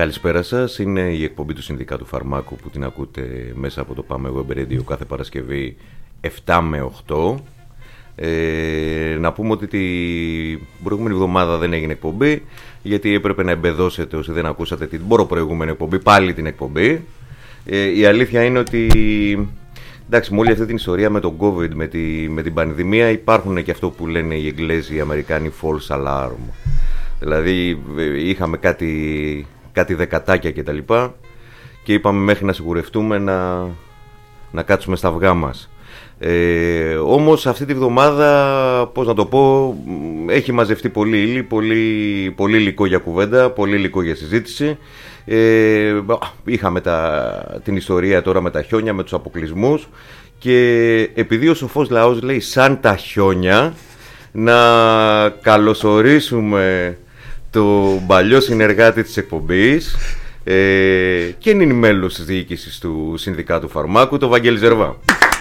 Καλησπέρα σας, είναι η εκπομπή του Συνδικάτου Φαρμάκου που την ακούτε μέσα από το Πάμε Web Radio κάθε Παρασκευή 7 με 8. Να πούμε ότι την προηγούμενη εβδομάδα δεν έγινε εκπομπή γιατί έπρεπε να εμπεδώσετε όσοι δεν ακούσατε την προηγούμενη εκπομπή πάλι την εκπομπή. Η αλήθεια είναι ότι εντάξει, με όλη αυτή την ιστορία με τον COVID, με την πανδημία υπάρχουν και αυτό που λένε οι Εγγλέζοι, οι Αμερικάνοι false alarm. Δηλαδή είχαμε κάτι δεκατάκια κτλ. Και είπαμε μέχρι να σιγουρευτούμε να κάτσουμε στα αυγά μας. Όμως αυτή τη βδομάδα, πώς να το πω, έχει μαζευτεί πολύ ύλη, πολύ υλικό για κουβέντα, πολύ υλικό για συζήτηση. Είχαμε την ιστορία τώρα με τα χιόνια, με τους αποκλεισμούς, και επειδή ο σοφός λαός λέει σαν τα χιόνια, να καλωσορίσουμε το παλιό συνεργάτη της εκπομπής και είναι μέλος της διοίκησης του Συνδικάτου Φαρμάκου, το Βαγγέλη Ζερβά.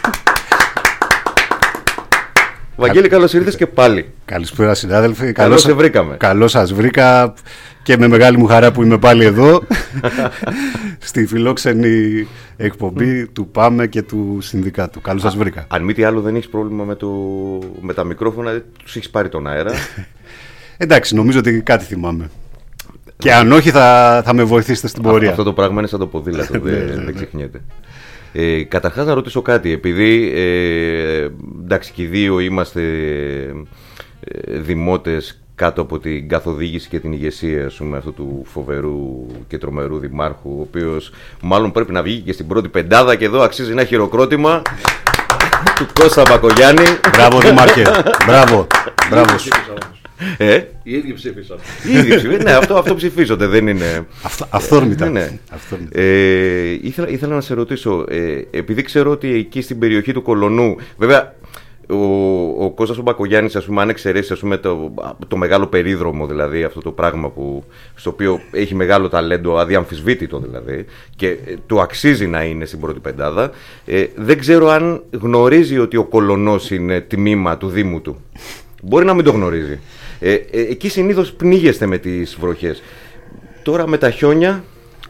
Βαγγέλη, καλώς ήρθες και πάλι. Καλησπέρα συνάδελφοι. Καλώς σε βρήκαμε. Καλώς σας βρήκα και με μεγάλη μου χαρά που είμαι πάλι εδώ στη φιλόξενη εκπομπή του Πάμε και του Συνδικάτου. Καλώς σας βρήκα. Αν μη τι άλλο δεν έχεις πρόβλημα με τα μικρόφωνα, τους έχεις πάρει τον αέρα. Εντάξει, νομίζω ότι κάτι θυμάμαι. Και αν όχι θα με βοηθήσετε στην πορεία. Αυτό το πράγμα είναι σαν το ποδήλατο, δεν ξεχνιέται. Καταρχάς να ρωτήσω κάτι, επειδή εντάξει και οι δύο είμαστε δημότες κάτω από την καθοδήγηση και την ηγεσία αυτού του φοβερού και τρομερού δημάρχου, ο οποίος μάλλον πρέπει να βγει και στην πρώτη πεντάδα, και εδώ αξίζει ένα χειροκρότημα του Κώστα Μπακογιάννη. Μπράβο Δημάρχε, μπράβο σου. Οι ίδιοι ψήφισαν. Ναι, αυτό ψηφίζονται, δεν είναι. Αυθόρμητα. Ναι. Ήθελα να σε ρωτήσω, επειδή ξέρω ότι εκεί στην περιοχή του Κολονού, βέβαια ο Κώστας ο Μπακογιάννης, ας πούμε, αν εξαιρέσει το μεγάλο περίδρομο, δηλαδή αυτό το πράγμα στο οποίο έχει μεγάλο ταλέντο, αδιαμφισβήτητο δηλαδή, και του αξίζει να είναι στην πρώτη πεντάδα, δεν ξέρω αν γνωρίζει ότι ο Κολονός είναι τμήμα του Δήμου του. Μπορεί να μην το γνωρίζει. Εκεί συνήθως πνίγεστε με τις βροχές. Τώρα με τα χιόνια.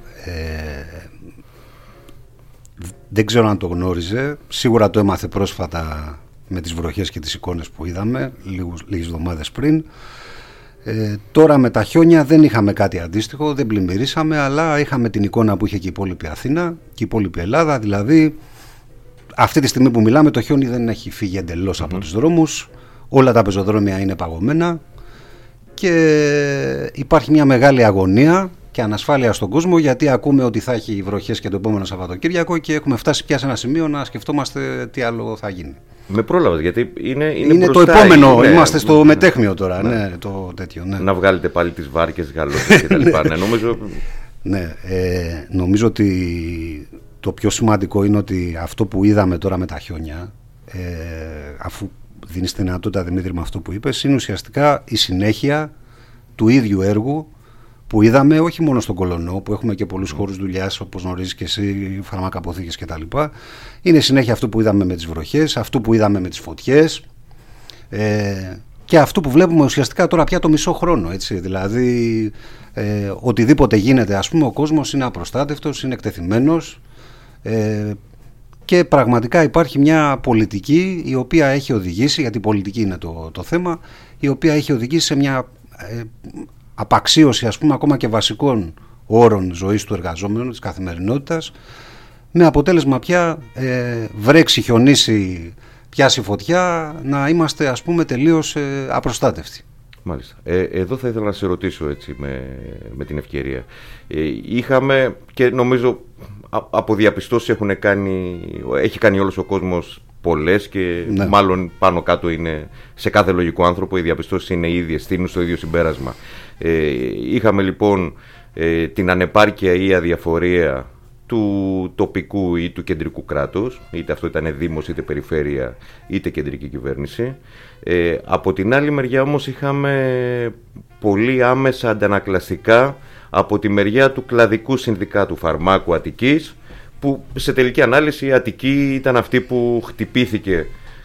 Δεν ξέρω αν το γνώριζε. Σίγουρα το έμαθε πρόσφατα με τις βροχές και τις εικόνες που είδαμε λίγες εβδομάδες πριν. Τώρα με τα χιόνια δεν είχαμε κάτι αντίστοιχο, δεν πλημμυρίσαμε, αλλά είχαμε την εικόνα που είχε και η υπόλοιπη Αθήνα και η υπόλοιπη Ελλάδα. Δηλαδή αυτή τη στιγμή που μιλάμε το χιόνι δεν έχει φύγει εντελώς από τους δρόμους. Όλα τα πεζοδρόμια είναι παγωμένα και υπάρχει μια μεγάλη αγωνία και ανασφάλεια στον κόσμο, γιατί ακούμε ότι θα έχει βροχές και το επόμενο Σαββατοκύριακο και έχουμε φτάσει πια σε ένα σημείο να σκεφτόμαστε τι άλλο θα γίνει. Με πρόλαβες, γιατί είναι το επόμενο, είμαστε στο μετέχμιο τώρα. Ναι, το τέτοιο, ναι. Να βγάλετε πάλι τις βάρκες, γαλότες κτλ. Νομίζω ότι το πιο σημαντικό είναι ότι αυτό που είδαμε τώρα με τα χιόνια, αφού δίνεις τη δυνατότητα, Δημήτρη, με αυτό που είπες, είναι ουσιαστικά η συνέχεια του ίδιου έργου που είδαμε όχι μόνο στον Κολονό, που έχουμε και πολλούς χώρους δουλειάς, όπως γνωρίζεις και εσύ, φαρμακαποθήκες κτλ. Είναι συνέχεια αυτού που είδαμε με τις βροχές, αυτού που είδαμε με τις φωτιές και αυτού που βλέπουμε ουσιαστικά τώρα πια το μισό χρόνο. Έτσι. Δηλαδή, οτιδήποτε γίνεται, ας πούμε, ο κόσμος είναι απροστάτευτος, είναι εκτεθειμένος. Και πραγματικά υπάρχει μια πολιτική η οποία έχει οδηγήσει, γιατί η πολιτική είναι το θέμα, η οποία έχει οδηγήσει σε μια απαξίωση, ας πούμε, ακόμα και βασικών όρων ζωής του εργαζόμενου, της καθημερινότητας, με αποτέλεσμα πια βρέξει, χιονίσει, πιάσει φωτιά, να είμαστε, ας πούμε, τελείως απροστάτευτοι. Μάλιστα. Εδώ θα ήθελα να σε ρωτήσω έτσι με την ευκαιρία. Είχαμε και νομίζω από διαπιστώσεις έχει κάνει όλος ο κόσμος πολλές και ναι, μάλλον πάνω κάτω είναι σε κάθε λογικό άνθρωπο οι διαπιστώσεις είναι οι ίδιες, στείλουν στο ίδιο συμπέρασμα. Είχαμε λοιπόν την ανεπάρκεια ή αδιαφορία του τοπικού ή του κεντρικού κράτους, είτε αυτό ήταν δήμος, είτε περιφέρεια, είτε κεντρική κυβέρνηση. Από την άλλη μεριά όμως είχαμε πολύ άμεσα αντανακλαστικά από τη μεριά του κλαδικού συνδικάτου φαρμάκου Αττικής, που σε τελική ανάλυση η Αττική ήταν αυτή που χτυπήθηκε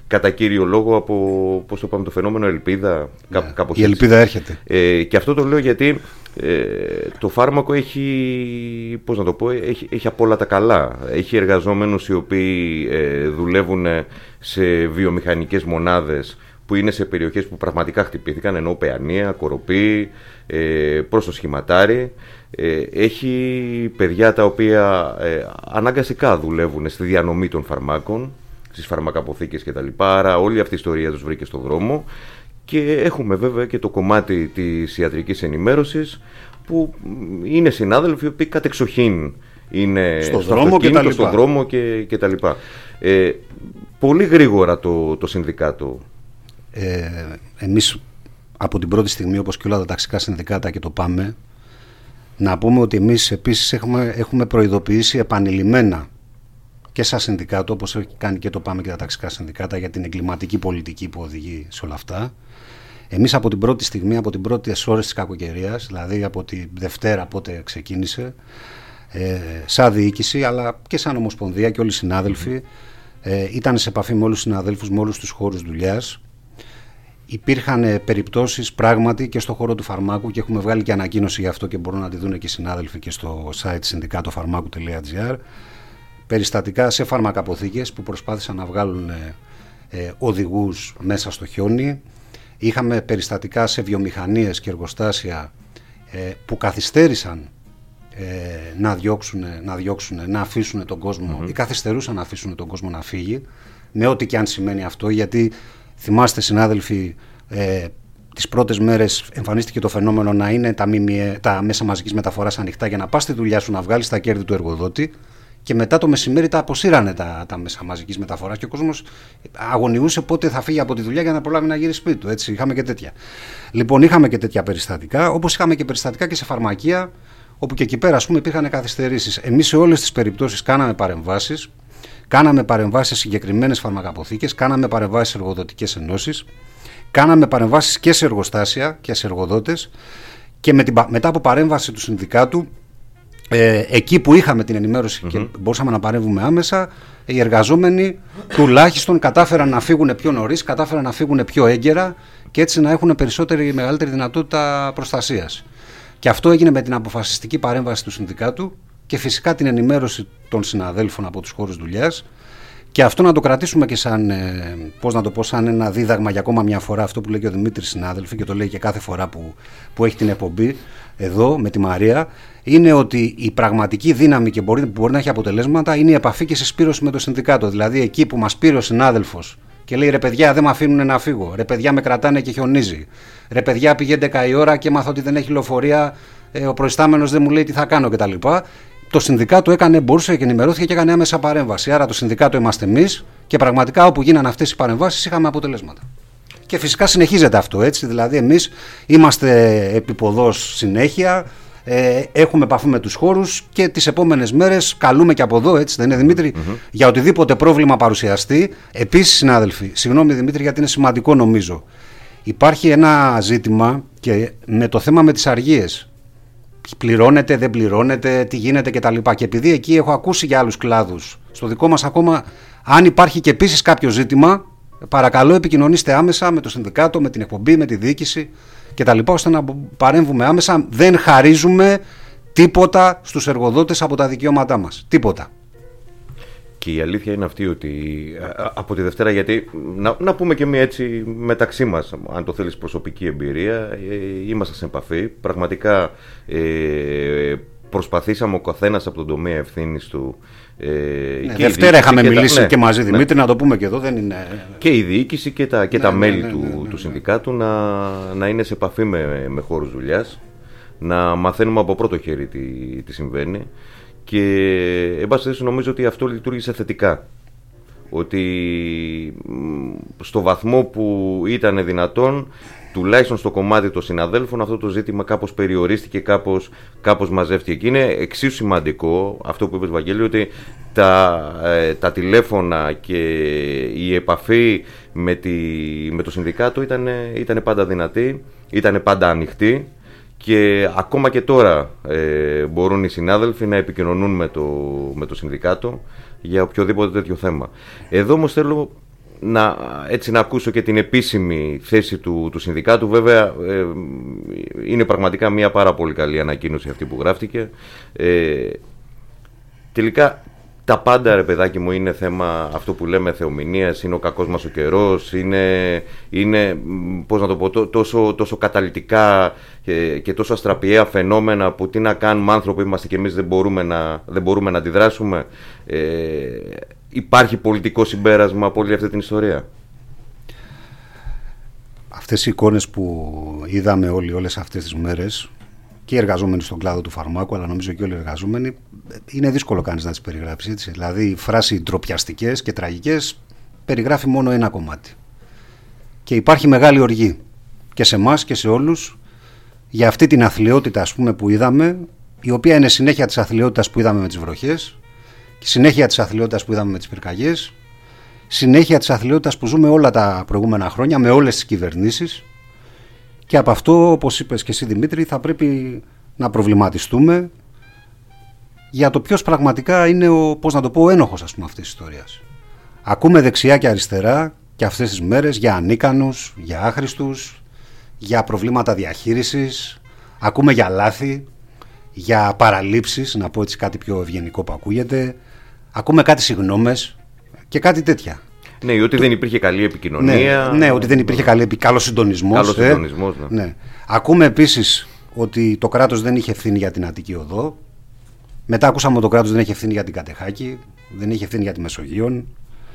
κατά κύριο λόγο από, πώς το πάμε, το φαινόμενο ελπίδα. Η ελπίδα έρχεται. Και αυτό το λέω γιατί το φάρμακο έχει, πώς να το πω, έχει απ' όλα τα καλά. Έχει εργαζόμενους οι οποίοι δουλεύουν σε βιομηχανικές μονάδες που είναι σε περιοχές που πραγματικά χτυπήθηκαν, ενώ Παιανία, Κοροπή, προς το Σχηματάρι. Έχει παιδιά τα οποία αναγκαστικά δουλεύουν στη διανομή των φαρμάκων, στις φαρμακαποθήκες κτλ. Άρα όλη αυτή η ιστορία τους βρήκε στον δρόμο. Και έχουμε βέβαια και το κομμάτι της ιατρικής ενημέρωσης, που είναι συνάδελφοι οι οποίοι κατεξοχήν είναι στον δρόμο και τα λοιπά. Πολύ γρήγορα το συνδικάτο. Εμείς από την πρώτη στιγμή, όπως και όλα τα ταξικά συνδικάτα και το ΠΑΜΕ, να πούμε ότι εμείς επίσης έχουμε προειδοποιήσει επανειλημμένα και σαν συνδικάτο, όπως έχει κάνει και το ΠΑΜΕ και τα ταξικά συνδικάτα, για την εγκληματική πολιτική που οδηγεί σε όλα αυτά. Εμείς από την πρώτη στιγμή, από την πρώτη ώρες της κακοκαιρίας, δηλαδή από τη Δευτέρα πότε ξεκίνησε, σαν διοίκηση αλλά και σαν ομοσπονδία και όλοι οι συνάδελφοι, ήταν σε επαφή με όλους τους συναδέλφους, με όλους τους χώρους δουλειάς. Υπήρχαν περιπτώσεις πράγματι και στο χώρο του φαρμάκου, και έχουμε βγάλει και ανακοίνωση γι' αυτό και μπορούν να τη δουν και οι συνάδελφοι και στο site συνδικατοφαρμάκου.gr, περιστατικά σε φαρμακαποθήκες που προσπάθησαν να βγάλουν οδηγούς μέσα στο χιόνι. Είχαμε περιστατικά σε εργοστάσια που καθυστέρησαν να αφήσουν τον κόσμο ή καθυστερούσαν να αφήσουν τον κόσμο να φύγει, με ό,τι και αν σημαίνει αυτό, γιατί θυμάστε συνάδελφοι, τις πρώτες μέρες εμφανίστηκε το φαινόμενο να είναι τα μέσα μαζικής μεταφοράς ανοιχτά για να πας στη δουλειά σου να βγάλεις τα κέρδη του εργοδότη, και μετά το μεσημέρι τα αποσύρανε τα μέσα μαζικής μεταφοράς και ο κόσμος αγωνιούσε πότε θα φύγει από τη δουλειά για να προλάβει να γύρει σπίτι του. Έτσι, είχαμε και τέτοια. Λοιπόν, είχαμε και τέτοια περιστατικά, όπως είχαμε και περιστατικά και σε φαρμακεία, όπου και εκεί πέρα, ας πούμε, υπήρχαν καθυστερήσεις. Εμείς σε όλες τις περιπτώσεις κάναμε παρεμβάσεις. Κάναμε παρεμβάσεις σε συγκεκριμένες φαρμακαποθήκες, κάναμε παρεμβάσεις σε εργοδοτικές ενώσεις, κάναμε παρεμβάσεις και σε εργοστάσια και σε εργοδότες, και μετά από παρέμβαση του συνδικάτου, εκεί που είχαμε την ενημέρωση και μπορούσαμε να παρέμβουμε άμεσα, οι εργαζόμενοι τουλάχιστον κατάφεραν να φύγουν πιο νωρίς, κατάφεραν να φύγουν πιο έγκαιρα και έτσι να έχουν μεγαλύτερη δυνατότητα προστασίας. Και αυτό έγινε με την αποφασιστική παρέμβαση του συνδικάτου και φυσικά την ενημέρωση των συναδέλφων από τους χώρους δουλειάς, και αυτό να το κρατήσουμε και σαν, σαν ένα δίδαγμα για ακόμα μια φορά, αυτό που λέει και ο Δημήτρης συνάδελφοι, και το λέει και κάθε φορά που έχει την εκπομπή εδώ με τη Μαρία, είναι ότι η πραγματική δύναμη που μπορεί να έχει αποτελέσματα είναι η επαφή και η συσπήρωση με το συνδικάτο. Δηλαδή εκεί που μας πήρε ο συνάδελφος και λέει, ρε παιδιά, δεν με αφήνουν να φύγω, ρε παιδιά, με κρατάνε και χιονίζει, ρε παιδιά, πηγαίνετε 10 η ώρα και μάθω ότι δεν έχει λεωφορεία, ο προϊστάμενος δεν μου λέει τι θα κάνω κτλ. Το συνδικάτο μπορούσε και ενημερώθηκε και έκανε άμεσα παρέμβαση. Άρα το συνδικάτο είμαστε εμείς, και πραγματικά όπου γίνανε αυτές οι παρεμβάσεις είχαμε αποτελέσματα. Και φυσικά συνεχίζεται αυτό, έτσι. Δηλαδή εμείς είμαστε επίποδος συνέχεια, έχουμε επαφή με τους χώρους και τις επόμενες μέρες καλούμε και από εδώ, έτσι δεν είναι, Δημήτρη, για οτιδήποτε πρόβλημα παρουσιαστεί. Επίσης, συνάδελφοι, συγγνώμη Δημήτρη, γιατί είναι σημαντικό νομίζω, υπάρχει ένα ζήτημα και με το θέμα με τις αργίες. Πληρώνεται, δεν πληρώνεται, τι γίνεται κτλ. Και επειδή εκεί έχω ακούσει για άλλους κλάδους, στο δικό μας ακόμα, αν υπάρχει και επίσης κάποιο ζήτημα, παρακαλώ επικοινωνήστε άμεσα με το συνδικάτο, με την εκπομπή, με τη διοίκηση κτλ. Ώστε να παρέμβουμε άμεσα. Δεν χαρίζουμε τίποτα στους εργοδότες από τα δικαιώματά μας. Τίποτα. Και η αλήθεια είναι αυτή ότι από τη Δευτέρα, γιατί να πούμε και μία έτσι μεταξύ μας, αν το θέλεις προσωπική εμπειρία, είμαστε σε επαφή. Πραγματικά προσπαθήσαμε ο καθένας από τον τομέα ευθύνης του. Δευτέρα είχαμε μιλήσει και μαζί, Δημήτρη, να το πούμε και εδώ. Δεν είναι... Και η διοίκηση και τα μέλη του συνδικάτου να είναι σε επαφή με χώρους δουλειάς, να μαθαίνουμε από πρώτο χέρι τι συμβαίνει. Και εν πάση περιπτώσει νομίζω ότι αυτό λειτουργήσε θετικά. Ότι στο βαθμό που ήταν δυνατόν, τουλάχιστον στο κομμάτι των συναδέλφων, αυτό το ζήτημα κάπως περιορίστηκε, κάπως μαζεύτηκε. Και είναι εξίσου σημαντικό αυτό που είπες, Βαγγέλη, ότι τα τηλέφωνα και η επαφή με το συνδικάτο ήταν πάντα δυνατή, ήταν πάντα ανοιχτή. Και ακόμα και τώρα μπορούν οι συνάδελφοι να επικοινωνούν με το συνδικάτο για οποιοδήποτε τέτοιο θέμα. Εδώ όμως θέλω να ακούσω και την επίσημη θέση του συνδικάτου. Βέβαια είναι πραγματικά μια πάρα πολύ καλή ανακοίνωση αυτή που γράφτηκε. Τελικά τα πάντα, ρε παιδάκι μου, είναι θέμα αυτό που λέμε θεομηνίας, είναι ο κακός μας ο καιρός, είναι πώς να το πω, τόσο καταλυτικά και τόσο αστραπιαία φαινόμενα που τι να κάνουμε, άνθρωποι είμαστε και εμείς δεν μπορούμε να αντιδράσουμε. Υπάρχει πολιτικό συμπέρασμα από όλη αυτή την ιστορία? Αυτές οι εικόνες που είδαμε όλες αυτές τις μέρες, και οι εργαζόμενοι στον κλάδο του φαρμάκου, αλλά νομίζω και όλοι οι εργαζόμενοι, είναι δύσκολο κανείς να τις περιγράψει, έτσι. Δηλαδή η φράση ντροπιαστικές και τραγικές περιγράφει μόνο ένα κομμάτι. Και υπάρχει μεγάλη οργή και σε εμάς και σε όλους για αυτή την αθλιότητα, ας πούμε, που είδαμε, η οποία είναι συνέχεια της αθλιότητας που είδαμε με τις βροχές, συνέχεια της αθλιότητας που είδαμε με τις πυρκαγιές, συνέχεια της αθλιότητας που ζούμε όλα τα προηγούμενα χρόνια με όλες τις κυβερνήσεις. Και από αυτό, όπως είπες και εσύ, Δημήτρη, θα πρέπει να προβληματιστούμε για το ποιος πραγματικά είναι ο ένοχος, ας πούμε, αυτής της ιστορίας. Ακούμε δεξιά και αριστερά και αυτές τις μέρες για ανίκανους, για άχρηστους, για προβλήματα διαχείρισης, ακούμε για λάθη, για παραλήψεις, να πω έτσι κάτι πιο ευγενικό που ακούγεται, ακούμε κάτι συγγνώμες και κάτι τέτοια. Ναι, ότι δεν υπήρχε καλή επικοινωνία. Ναι, ότι δεν υπήρχε καλός συντονισμός. Ναι. Ακούμε επίσης ότι το κράτος δεν είχε ευθύνη για την Αττική Οδό. Μετά ακούσαμε ότι το κράτος δεν είχε ευθύνη για την Κατεχάκη, δεν είχε ευθύνη για τη Μεσογείον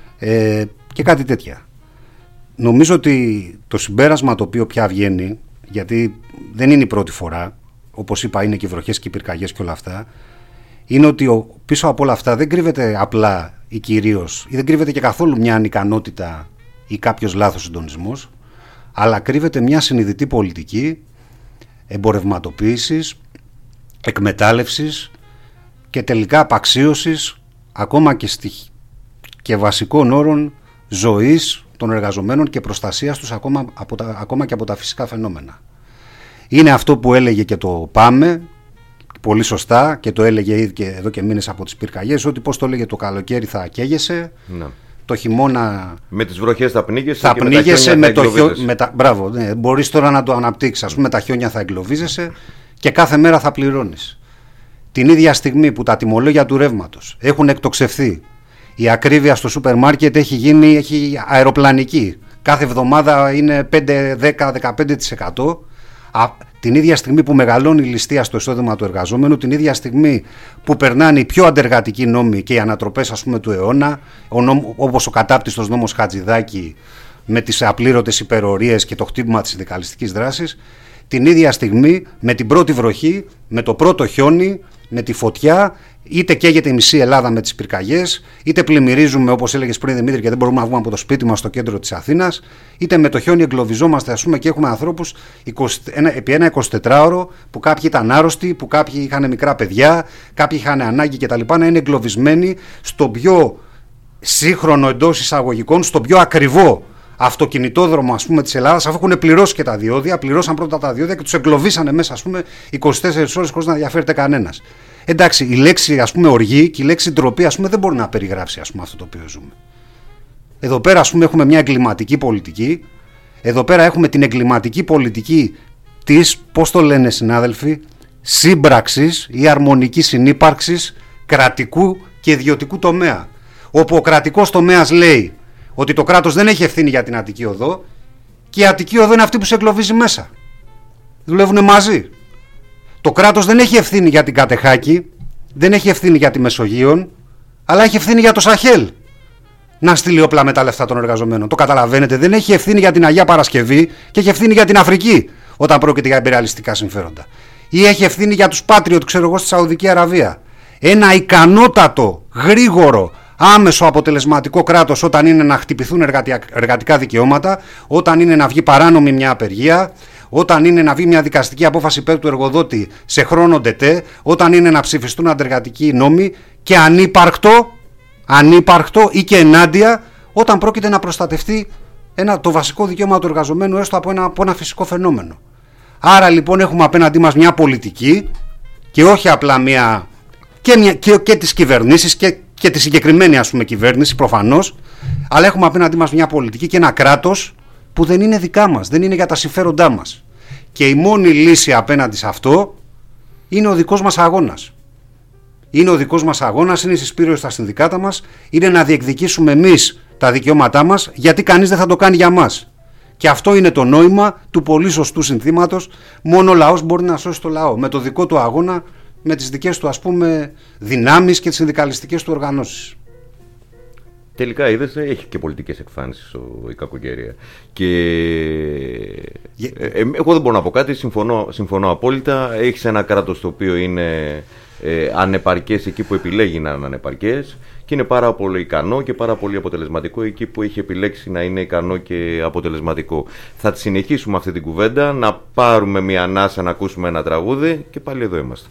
και κάτι τέτοια. Νομίζω ότι το συμπέρασμα το οποίο πια βγαίνει, γιατί δεν είναι η πρώτη φορά, όπως είπα, είναι και οι βροχές και οι πυρκαγιές και όλα αυτά, είναι ότι πίσω από όλα αυτά δεν κρύβεται απλά ή κυρίως, ή δεν κρύβεται και καθόλου μια ανικανότητα ή κάποιος λάθος συντονισμός, αλλά κρύβεται μια συνειδητή πολιτική εμπορευματοποίησης, εκμετάλλευσης και τελικά απαξίωσης ακόμα και βασικών όρων ζωής των εργαζομένων και προστασίας τους ακόμα και από τα φυσικά φαινόμενα. Είναι αυτό που έλεγε και το ΠΑΜΕ πολύ σωστά, και το έλεγε ήδη και εδώ και μήνες από τις πυρκαγιές, ότι πώς το έλεγε, το καλοκαίρι θα καίγεσαι, το χειμώνα με τις βροχές θα πνίγεσαι, θα πνίγεσαι, μπράβο, ναι, μπορείς τώρα να το αναπτύξεις, ας πούμε, τα χιόνια θα εγκλωβίζεσαι και κάθε μέρα θα πληρώνεις. Την ίδια στιγμή που τα τιμολόγια του ρεύματος έχουν εκτοξευθεί, η ακρίβεια στο σούπερ μάρκετ έχει αεροπλανική, κάθε εβδομάδα είναι 5, 10, 15%. Την ίδια στιγμή που μεγαλώνει η ληστεία στο εισόδημα του εργαζόμενου, την ίδια στιγμή που περνάνε οι πιο αντεργατικοί νόμοι και οι ανατροπές, ας πούμε, του αιώνα, όπως ο κατάπτυστος νόμος Χατζηδάκη με τις απλήρωτες υπερορίες και το χτύπημα της συνδικαλιστικής δράσης, την ίδια στιγμή με την πρώτη βροχή, με το πρώτο χιόνι, με τη φωτιά, είτε καίγεται η μισή Ελλάδα με τις πυρκαγιές, είτε πλημμυρίζουμε, όπως έλεγες πριν, Δημήτρη, και δεν μπορούμε να βγούμε από το σπίτι μας στο κέντρο της Αθήνας, είτε με το χιόνι εγκλωβιζόμαστε, ας πούμε, και έχουμε ανθρώπους επί ένα 24ωρο που κάποιοι ήταν άρρωστοι, που κάποιοι είχαν μικρά παιδιά, κάποιοι είχαν ανάγκη κτλ. Να είναι εγκλωβισμένοι στον πιο σύγχρονο, εντός εισαγωγικών, στον πιο ακριβό αυτοκινητόδρομο, ας πούμε, της Ελλάδας, αφού έχουν πληρώσει και τα διόδια, πληρώσαν πρώτα τα διόδια και τους εγκλωβίσανε μέσα, ας πούμε, 24 ώρες χωρίς να ενδιαφέρεται κανένας. Εντάξει, η λέξη, ας πούμε, οργή και η λέξη ντροπή, ας πούμε, δεν μπορεί να περιγράψει, ας πούμε, αυτό το οποίο ζούμε. Εδώ πέρα, ας πούμε, έχουμε μια εγκληματική πολιτική. Εδώ πέρα έχουμε την εγκληματική πολιτική της, πώς το λένε, συνάδελφοι, σύμπραξης ή αρμονικής συνύπαρξης κρατικού και ιδιωτικού τομέα. Όπου ο κρατικός τομέας λέει ότι το κράτος δεν έχει ευθύνη για την Αττική Οδό και η Αττική Οδό είναι αυτή που σε εγκλωβίζει μέσα. Δουλεύουν μαζί. Το κράτος δεν έχει ευθύνη για την Κατεχάκη, δεν έχει ευθύνη για τη Μεσογείον, αλλά έχει ευθύνη για το Σαχέλ. Να στείλει όπλα με τα λεφτά των εργαζομένων. Το καταλαβαίνετε, δεν έχει ευθύνη για την Αγία Παρασκευή και έχει ευθύνη για την Αφρική όταν πρόκειται για imperialιστικά συμφέροντα. Ή έχει ευθύνη για τους Patriot, ξέρω εγώ, στη Σαουδική Αραβία. Ένα ικανότατο, γρήγορο, άμεσο αποτελεσματικό κράτος όταν είναι να χτυπηθούν εργατικά δικαιώματα, όταν είναι να βγει παράνομη μια απεργία, όταν είναι να βγει μια δικαστική απόφαση υπέρ του εργοδότη σε χρόνο ντετέ, όταν είναι να ψηφιστούν αντεργατικοί νόμοι, και ανύπαρκτο ή και ενάντια όταν πρόκειται να προστατευτεί το βασικό δικαίωμα του εργαζομένου έστω από ένα φυσικό φαινόμενο. Άρα λοιπόν έχουμε απέναντί μας μια πολιτική, και όχι απλά και τις κυβερνήσεις και τη συγκεκριμένη ας πούμε κυβέρνηση προφανώς, αλλά έχουμε απέναντί μας μια πολιτική και ένα κράτος που δεν είναι δικά μας, δεν είναι για τα συμφέροντά μας. Και η μόνη λύση απέναντι σε αυτό είναι ο δικός μας αγώνας. Είναι ο δικός μας αγώνας, είναι η συσπήρωση στα συνδικάτα μας, είναι να διεκδικήσουμε εμείς τα δικαιώματά μας, γιατί κανείς δεν θα το κάνει για μας. Και αυτό είναι το νόημα του πολύ σωστού συνθήματος. Μόνο ο λαός μπορεί να σώσει το λαό, με το δικό του αγώνα, με τις δικές του ας πούμε δυνάμεις και τις συνδικαλιστικές του οργανώσεις. Τελικά είδες, έχει και πολιτικές εκφάνσεις η κακοκαιρία. Και εγώ δεν μπορώ να πω κάτι, συμφωνώ απόλυτα. Έχεις ένα κράτος το οποίο είναι ανεπαρκές εκεί που επιλέγει να είναι ανεπαρκές και είναι πάρα πολύ ικανό και πάρα πολύ αποτελεσματικό εκεί που έχει επιλέξει να είναι ικανό και αποτελεσματικό. Θα συνεχίσουμε αυτή την κουβέντα, να πάρουμε μια ανάσα, να ακούσουμε ένα τραγούδι και πάλι εδώ είμαστε.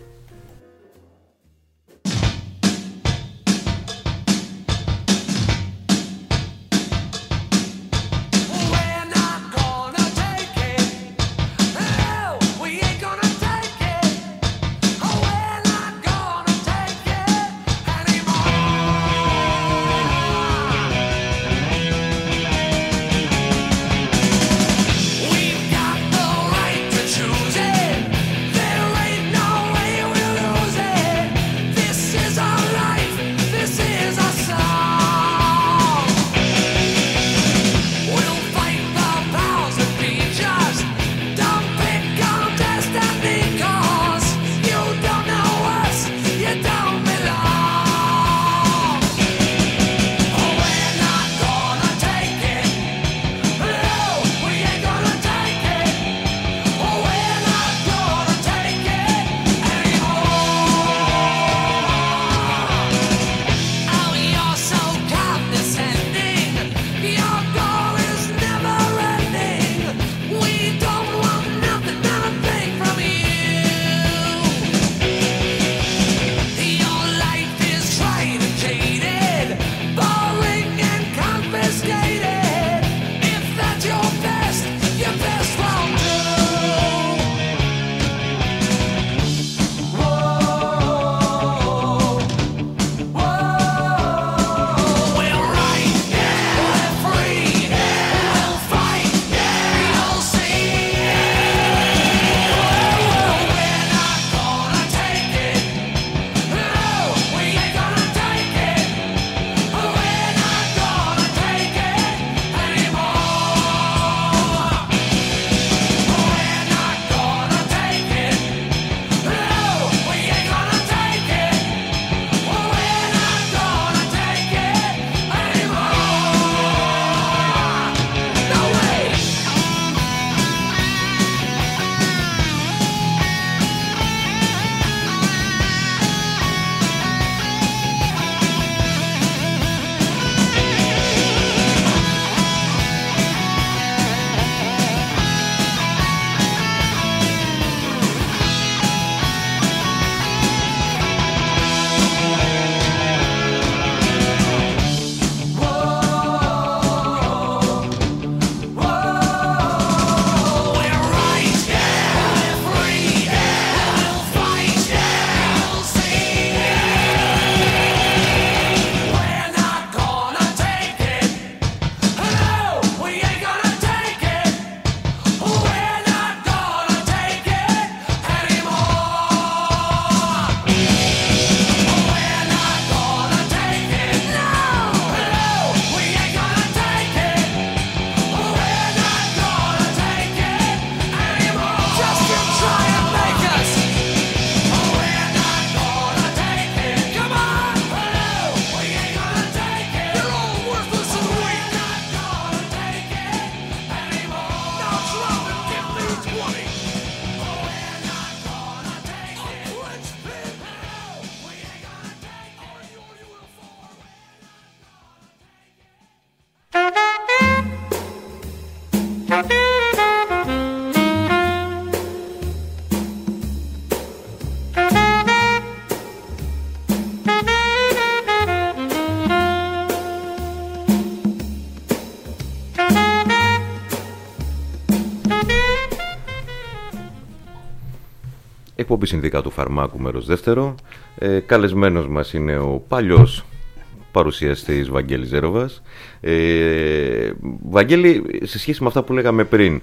Εκπομπή Συνδικάτου Φαρμάκου, μέρος δεύτερο. Καλεσμένος μας είναι ο παλιός παρουσιαστής Βαγγέλης Ζέροβας. Βαγγέλη, σε σχέση με αυτά που λέγαμε πριν,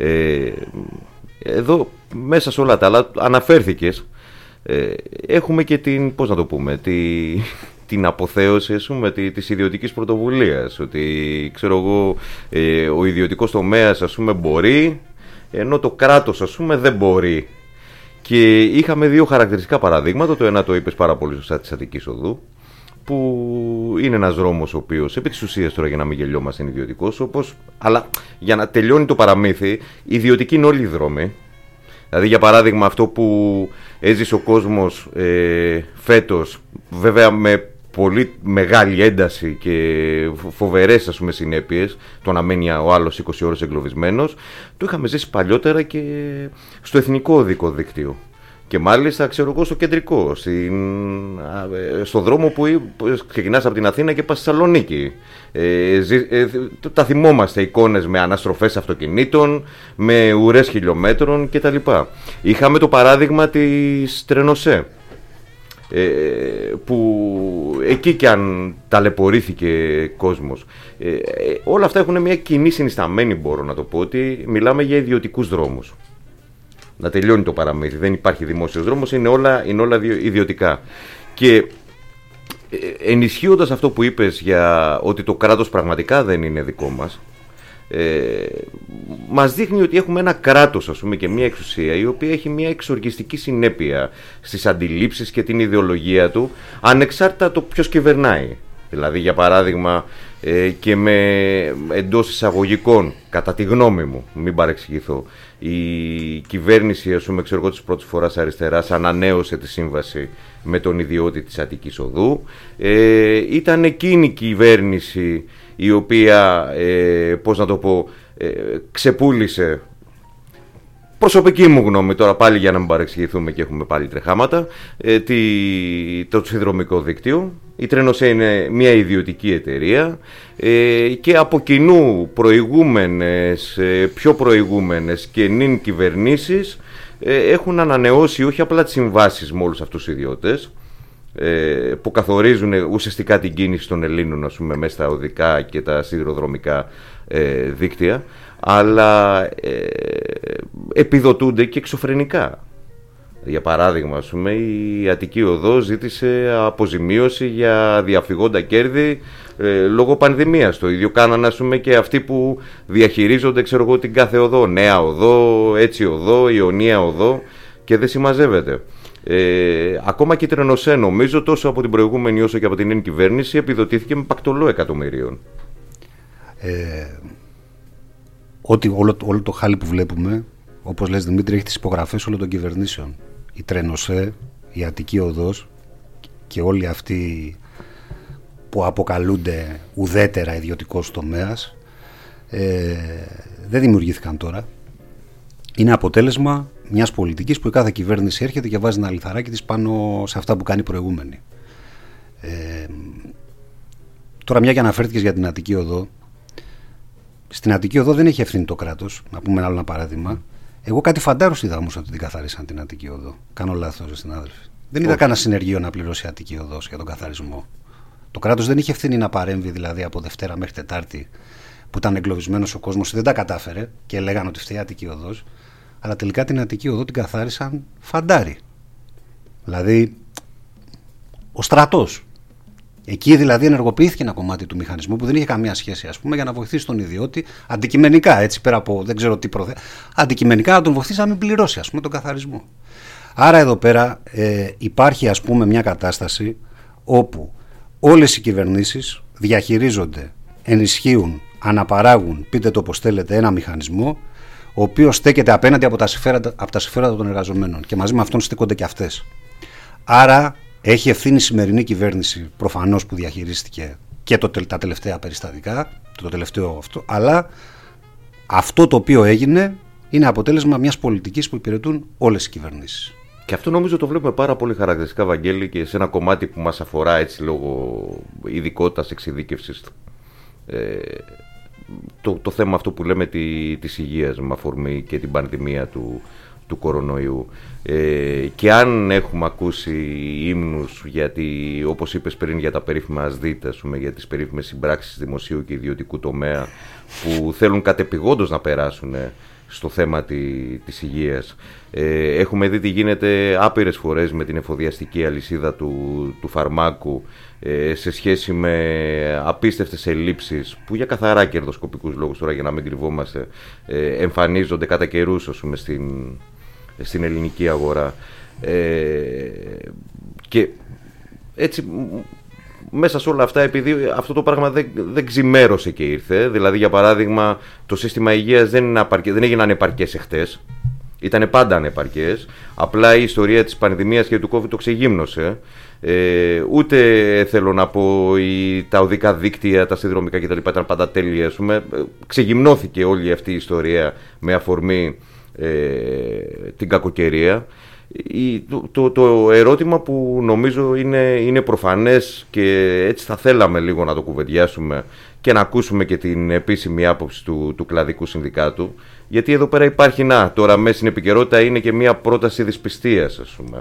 εδώ μέσα σε όλα τα άλλα αναφέρθηκες, έχουμε και την, πώς να το πούμε, την αποθέωση, ας πούμε, της ιδιωτικής πρωτοβουλίας, ότι ξέρω εγώ, ο ιδιωτικός τομέας, ας πούμε, μπορεί, ενώ το κράτος, ας πούμε, δεν μπορεί. Και είχαμε δύο χαρακτηριστικά παραδείγματα. Το ένα το είπες πάρα πολύ σωστά, της Αττικής Οδού, που είναι ένας δρόμος ο οποίος, επί της ουσίας τώρα, για να μην γελιόμαστε, είναι ιδιωτικός, αλλά για να τελειώνει το παραμύθι, ιδιωτικοί είναι όλοι οι δρόμοι. Δηλαδή, για παράδειγμα, αυτό που έζησε ο κόσμος φέτος, βέβαια με πολύ μεγάλη ένταση και φοβερές, ας πούμε, συνέπειες, το να μένει ο άλλος 20 ώρες εγκλωβισμένος, το είχαμε ζήσει παλιότερα και στο εθνικό οδικό δίκτυο. Και μάλιστα, ξέρω εγώ, στο κεντρικό, στο δρόμο που ξεκινάς από την Αθήνα και πας στη Θεσσαλονίκη. Τα θυμόμαστε εικόνες με αναστροφές αυτοκινήτων, με ουρές χιλιόμετρων κτλ. Είχαμε το παράδειγμα της Τρενοσέ, που εκεί και αν ταλαιπωρήθηκε κόσμος, όλα αυτά έχουν μια κοινή συνισταμένη, μπορώ να το πω, ότι μιλάμε για ιδιωτικούς δρόμους. Να τελειώνει το παραμύθι, δεν υπάρχει δημόσιος δρόμος, είναι όλα ιδιωτικά. Και ενισχύοντας αυτό που είπες για ότι το κράτος πραγματικά δεν είναι δικό μας, μας δείχνει ότι έχουμε ένα κράτος, ας πούμε, και μια εξουσία η οποία έχει μια εξοργιστική συνέπεια στις αντιλήψεις και την ιδεολογία του, ανεξάρτητα το ποιος κυβερνάει. Δηλαδή, για παράδειγμα, και με εντός εισαγωγικών, κατά τη γνώμη μου, μην παρεξηγηθώ, η κυβέρνηση, ας πούμε, ξέρω εγώ, της πρώτης φοράς αριστεράς ανανέωσε τη σύμβαση με τον ιδιώτη της Αττικής Οδού. Ήταν εκείνη η κυβέρνηση η οποία, πώς να το πω, ξεπούλησε, προσωπική μου γνώμη τώρα πάλι για να μην παρεξηγηθούμε και έχουμε πάλι τρεχάματα, το συνδρομικό δίκτυο. Η Τρένοσέ είναι μια ιδιωτική εταιρεία, και από κοινού πιο προηγούμενες και νυν κυβερνήσεις έχουν ανανεώσει όχι απλά τις συμβάσεις με όλους αυτούς τους ιδιώτες, που καθορίζουν ουσιαστικά την κίνηση των Ελλήνων, ας πούμε, μέσα στα οδικά και τα σιδηροδρομικά δίκτυα, αλλά επιδοτούνται και εξωφρενικά. Για παράδειγμα, ας πούμε, η Αττική Οδός ζήτησε αποζημίωση για διαφυγόντα κέρδη λόγω πανδημίας. Το ίδιο κάνανε, ας πούμε, και αυτοί που διαχειρίζονται, ξέρω εγώ, την κάθε οδό. Νέα Οδό, Έτσι Οδό, Ιωνία Οδό, και δεν συμμαζεύεται. Ακόμα και η Τρενοσέ, νομίζω, τόσο από την προηγούμενη όσο και από την νυν κυβέρνηση, επιδοτήθηκε με πακτολό εκατομμυρίων. Όλο το χάλι που βλέπουμε, όπως λες, Δημήτρη, έχει τις υπογραφές όλων των κυβερνήσεων. Η Τρενοσέ, η Αττική Οδός και όλοι αυτοί που αποκαλούνται ουδέτερα ιδιωτικός τομέας, δεν δημιουργήθηκαν τώρα. Είναι αποτέλεσμα μιας πολιτικής που η κάθε κυβέρνηση έρχεται και βάζει ένα λιθαράκι της πάνω σε αυτά που κάνει η προηγούμενη. Τώρα, μια και αναφέρθηκες για την Αττική Οδό, στην Αττική Οδό δεν έχει ευθύνη το κράτος. Να πούμε ένα άλλο παράδειγμα. Εγώ κάτι φαντάρους είδα όμως ότι την καθάρισαν την Αττική Οδό. Κάνω λάθος, συνάδελφοι. Δεν είδα κανένα συνεργείο να πληρώσει η Αττική Οδός για τον καθαρισμό. Το κράτος δεν είχε ευθύνη να παρέμβει, δηλαδή από Δευτέρα μέχρι Τετάρτη, που ήταν εγκλωβισμένος ο κόσμος, δεν τα κατάφερε και λέγανε ότι φταίει η Αττική Οδός. Αλλά τελικά την Αττική Οδό την καθάρισαν φαντάροι. Δηλαδή, ο στρατός. Εκεί δηλαδή ενεργοποιήθηκε ένα κομμάτι του μηχανισμού που δεν είχε καμία σχέση, ας πούμε, για να βοηθήσει τον ιδιώτη αντικειμενικά, έτσι, πέρα από δεν ξέρω τι αντικειμενικά να τον βοηθήσει να μην πληρώσει, ας πούμε, τον καθαρισμό. Άρα εδώ πέρα υπάρχει, ας πούμε, μια κατάσταση όπου όλες οι κυβερνήσεις διαχειρίζονται, ενισχύουν, αναπαράγουν, πείτε το όπως θέλετε, ένα μηχανισμό ο οποίος στέκεται απέναντι από τα συμφέροντα των εργαζομένων και μαζί με αυτόν στέκονται και αυτές. Άρα έχει ευθύνη η σημερινή κυβέρνηση, προφανώς, που διαχειρίστηκε και τα τελευταία περιστατικά, το τελευταίο αυτό, αλλά αυτό το οποίο έγινε είναι αποτέλεσμα μιας πολιτικής που υπηρετούν όλες οι κυβερνήσεις. Και αυτό νομίζω το βλέπουμε πάρα πολύ χαρακτηριστικά, Βαγγέλη, και σε ένα κομμάτι που μας αφορά, έτσι, λόγω ειδικότητας, εξειδίκευσης. Το θέμα αυτό που λέμε της υγείας, με αφορμή και την πανδημία του του κορονοϊού. Και αν έχουμε ακούσει ύμνους, γιατί όπως είπες πριν για τα περίφημα ΑΣΔΙΤ, για τις περίφημες συμπράξεις δημοσίου και ιδιωτικού τομέα που θέλουν κατεπηγόντως να περάσουν στο θέμα της υγείας. Έχουμε δει τι γίνεται άπειρες φορές με την εφοδιαστική αλυσίδα του φαρμάκου, σε σχέση με απίστευτες ελλείψεις που για καθαρά κερδοσκοπικούς λόγους, τώρα για να μην κρυβόμαστε, εμφανίζονται κατά καιρούς στην ελληνική αγορά. Και έτσι μέσα σε όλα αυτά, επειδή αυτό το πράγμα δεν ξημέρωσε και ήρθε, δηλαδή για παράδειγμα το σύστημα υγείας δεν έγινε ανεπαρκές εχθές, ήταν πάντα ανεπαρκές, απλά η ιστορία της πανδημίας και του COVID το ξεγύμνωσε. Ούτε θέλω να πω τα οδικά δίκτυα, τα συνδρομικά κτλ. Ήταν πάντα τέλεια, ξεγυμνώθηκε όλη αυτή η ιστορία με αφορμή την κακοκαιρία. Το ερώτημα που νομίζω είναι προφανές και έτσι θα θέλαμε λίγο να το κουβεντιάσουμε και να ακούσουμε και την επίσημη άποψη του κλαδικού συνδικάτου, γιατί εδώ πέρα υπάρχει τώρα μέσα στην επικαιρότητα είναι και μια πρόταση δυσπιστίας, ας πούμε.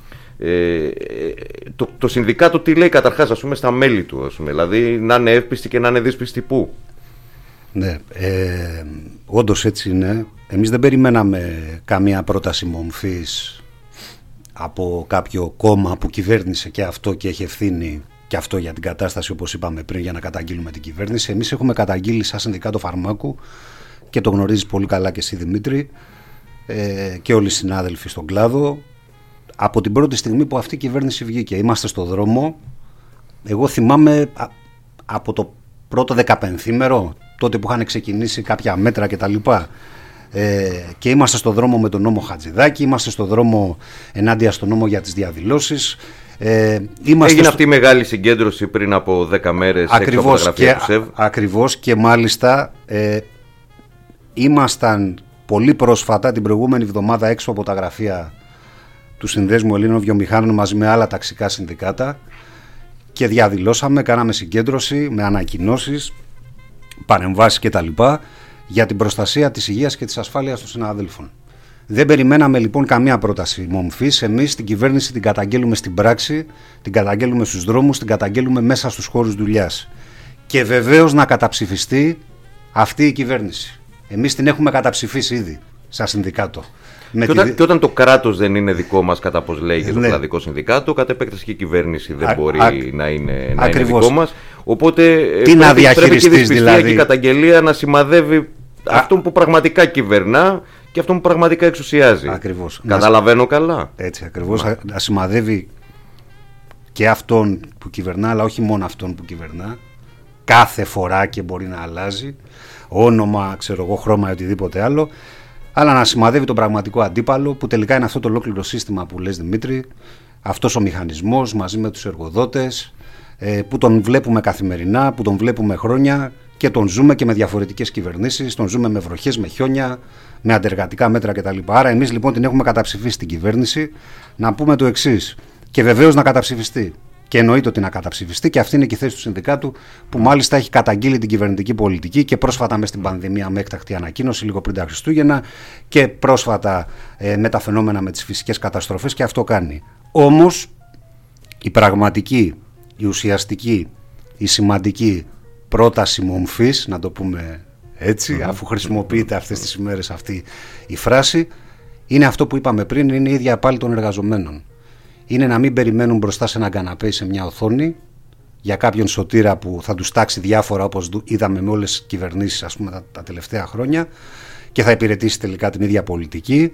Το συνδικάτο τι λέει καταρχάς, ας πούμε, στα μέλη του, ας πούμε, δηλαδή να είναι εύπιστοι και να είναι δύσπιστοι πού? Ναι, όντως έτσι είναι. Εμείς δεν περιμέναμε καμία πρόταση μομφής από κάποιο κόμμα που κυβέρνησε και αυτό και έχει ευθύνη και αυτό για την κατάσταση, όπως είπαμε πριν, για να καταγγείλουμε την κυβέρνηση. Εμείς έχουμε καταγγείλει σαν συνδικάτο φαρμάκου, και το γνωρίζεις πολύ καλά και εσύ, Δημήτρη, και όλοι οι συνάδελφοι στον κλάδο, από την πρώτη στιγμή που αυτή η κυβέρνηση βγήκε. Είμαστε στο δρόμο. Εγώ θυμάμαι από το πρώτο 15ήμερο, τότε που είχαν ξεκινήσει κάποια μέτρα κτλ. Και είμαστε στο δρόμο με τον νόμο Χατζηδάκη, είμαστε στο δρόμο ενάντια στον νόμο για τις διαδηλώσεις. Έγινε αυτή η μεγάλη συγκέντρωση πριν από 10 μέρες έξω από τα γραφεία του ΣΕΒ. Ακριβώς, και μάλιστα ήμασταν πολύ πρόσφατα την προηγούμενη εβδομάδα έξω από τα γραφεία του Συνδέσμου Ελλήνων Βιομηχάνων μαζί με άλλα ταξικά συνδικάτα και διαδηλώσαμε, κάναμε συγκέντρωση με ανακοινώσεις, παρεμβάσεις κτλ. Για την προστασία της υγείας και της ασφάλειας των συναδέλφων. Δεν περιμέναμε λοιπόν καμία πρόταση μομφής. Εμείς την κυβέρνηση την καταγγέλουμε στην πράξη, την καταγγέλουμε στους δρόμους, την καταγγέλουμε μέσα στους χώρους δουλειάς. Και βεβαίως να καταψηφιστεί αυτή η κυβέρνηση. Εμείς την έχουμε καταψηφίσει ήδη σαν συνδικάτο. Και όταν το κράτος δεν είναι δικό μας, κατά πως λέει και το κλαδικό συνδικάτο, κατ' επέκταση και η κυβέρνηση δεν μπορεί να είναι δικό μας. Οπότε πρέπει και η δυσπιστία και η καταγγελία να σημαδεύει αυτόν που πραγματικά κυβερνά και αυτόν που πραγματικά εξουσιάζει. Ακριβώς. Καταλαβαίνω καλά. Έτσι ακριβώς. Να σημαδεύει και αυτόν που κυβερνά, αλλά όχι μόνο αυτόν που κυβερνά. Κάθε φορά και μπορεί να αλλάζει όνομα, ξέρω εγώ, χρώμα ή οτιδήποτε άλλο. Αλλά να σημαδεύει τον πραγματικό αντίπαλο, που τελικά είναι αυτό το ολόκληρο σύστημα που λες, Δημήτρη, αυτός ο μηχανισμός μαζί με τους εργοδότες, που τον βλέπουμε καθημερινά, που τον βλέπουμε χρόνια και τον ζούμε και με διαφορετικές κυβερνήσεις, τον ζούμε με βροχές, με χιόνια, με αντεργατικά μέτρα κτλ. Άρα εμείς λοιπόν την έχουμε καταψηφίσει την κυβέρνηση. Να πούμε το εξής, και βεβαίως να καταψηφιστεί. Και εννοείται ότι να καταψηφιστεί, και αυτή είναι και η θέση του συνδικάτου, που μάλιστα έχει καταγγείλει την κυβερνητική πολιτική και πρόσφατα με στην πανδημία με έκτακτη ανακοίνωση λίγο πριν τα Χριστούγεννα και πρόσφατα με τα φαινόμενα με τις φυσικές καταστροφές, και αυτό κάνει. Όμως η πραγματική, η ουσιαστική, η σημαντική πρόταση μομφής, να το πούμε έτσι, αφού χρησιμοποιείται αυτές τις ημέρες αυτή η φράση, είναι αυτό που είπαμε πριν, είναι η ίδια πάλι των εργαζομένων. Είναι να μην περιμένουν μπροστά σε έναν καναπέ ή σε μια οθόνη για κάποιον σωτήρα που θα τους τάξει διάφορα, όπως είδαμε με όλες τις κυβερνήσεις, ας πούμε, τα τελευταία χρόνια, και θα υπηρετήσει τελικά την ίδια πολιτική.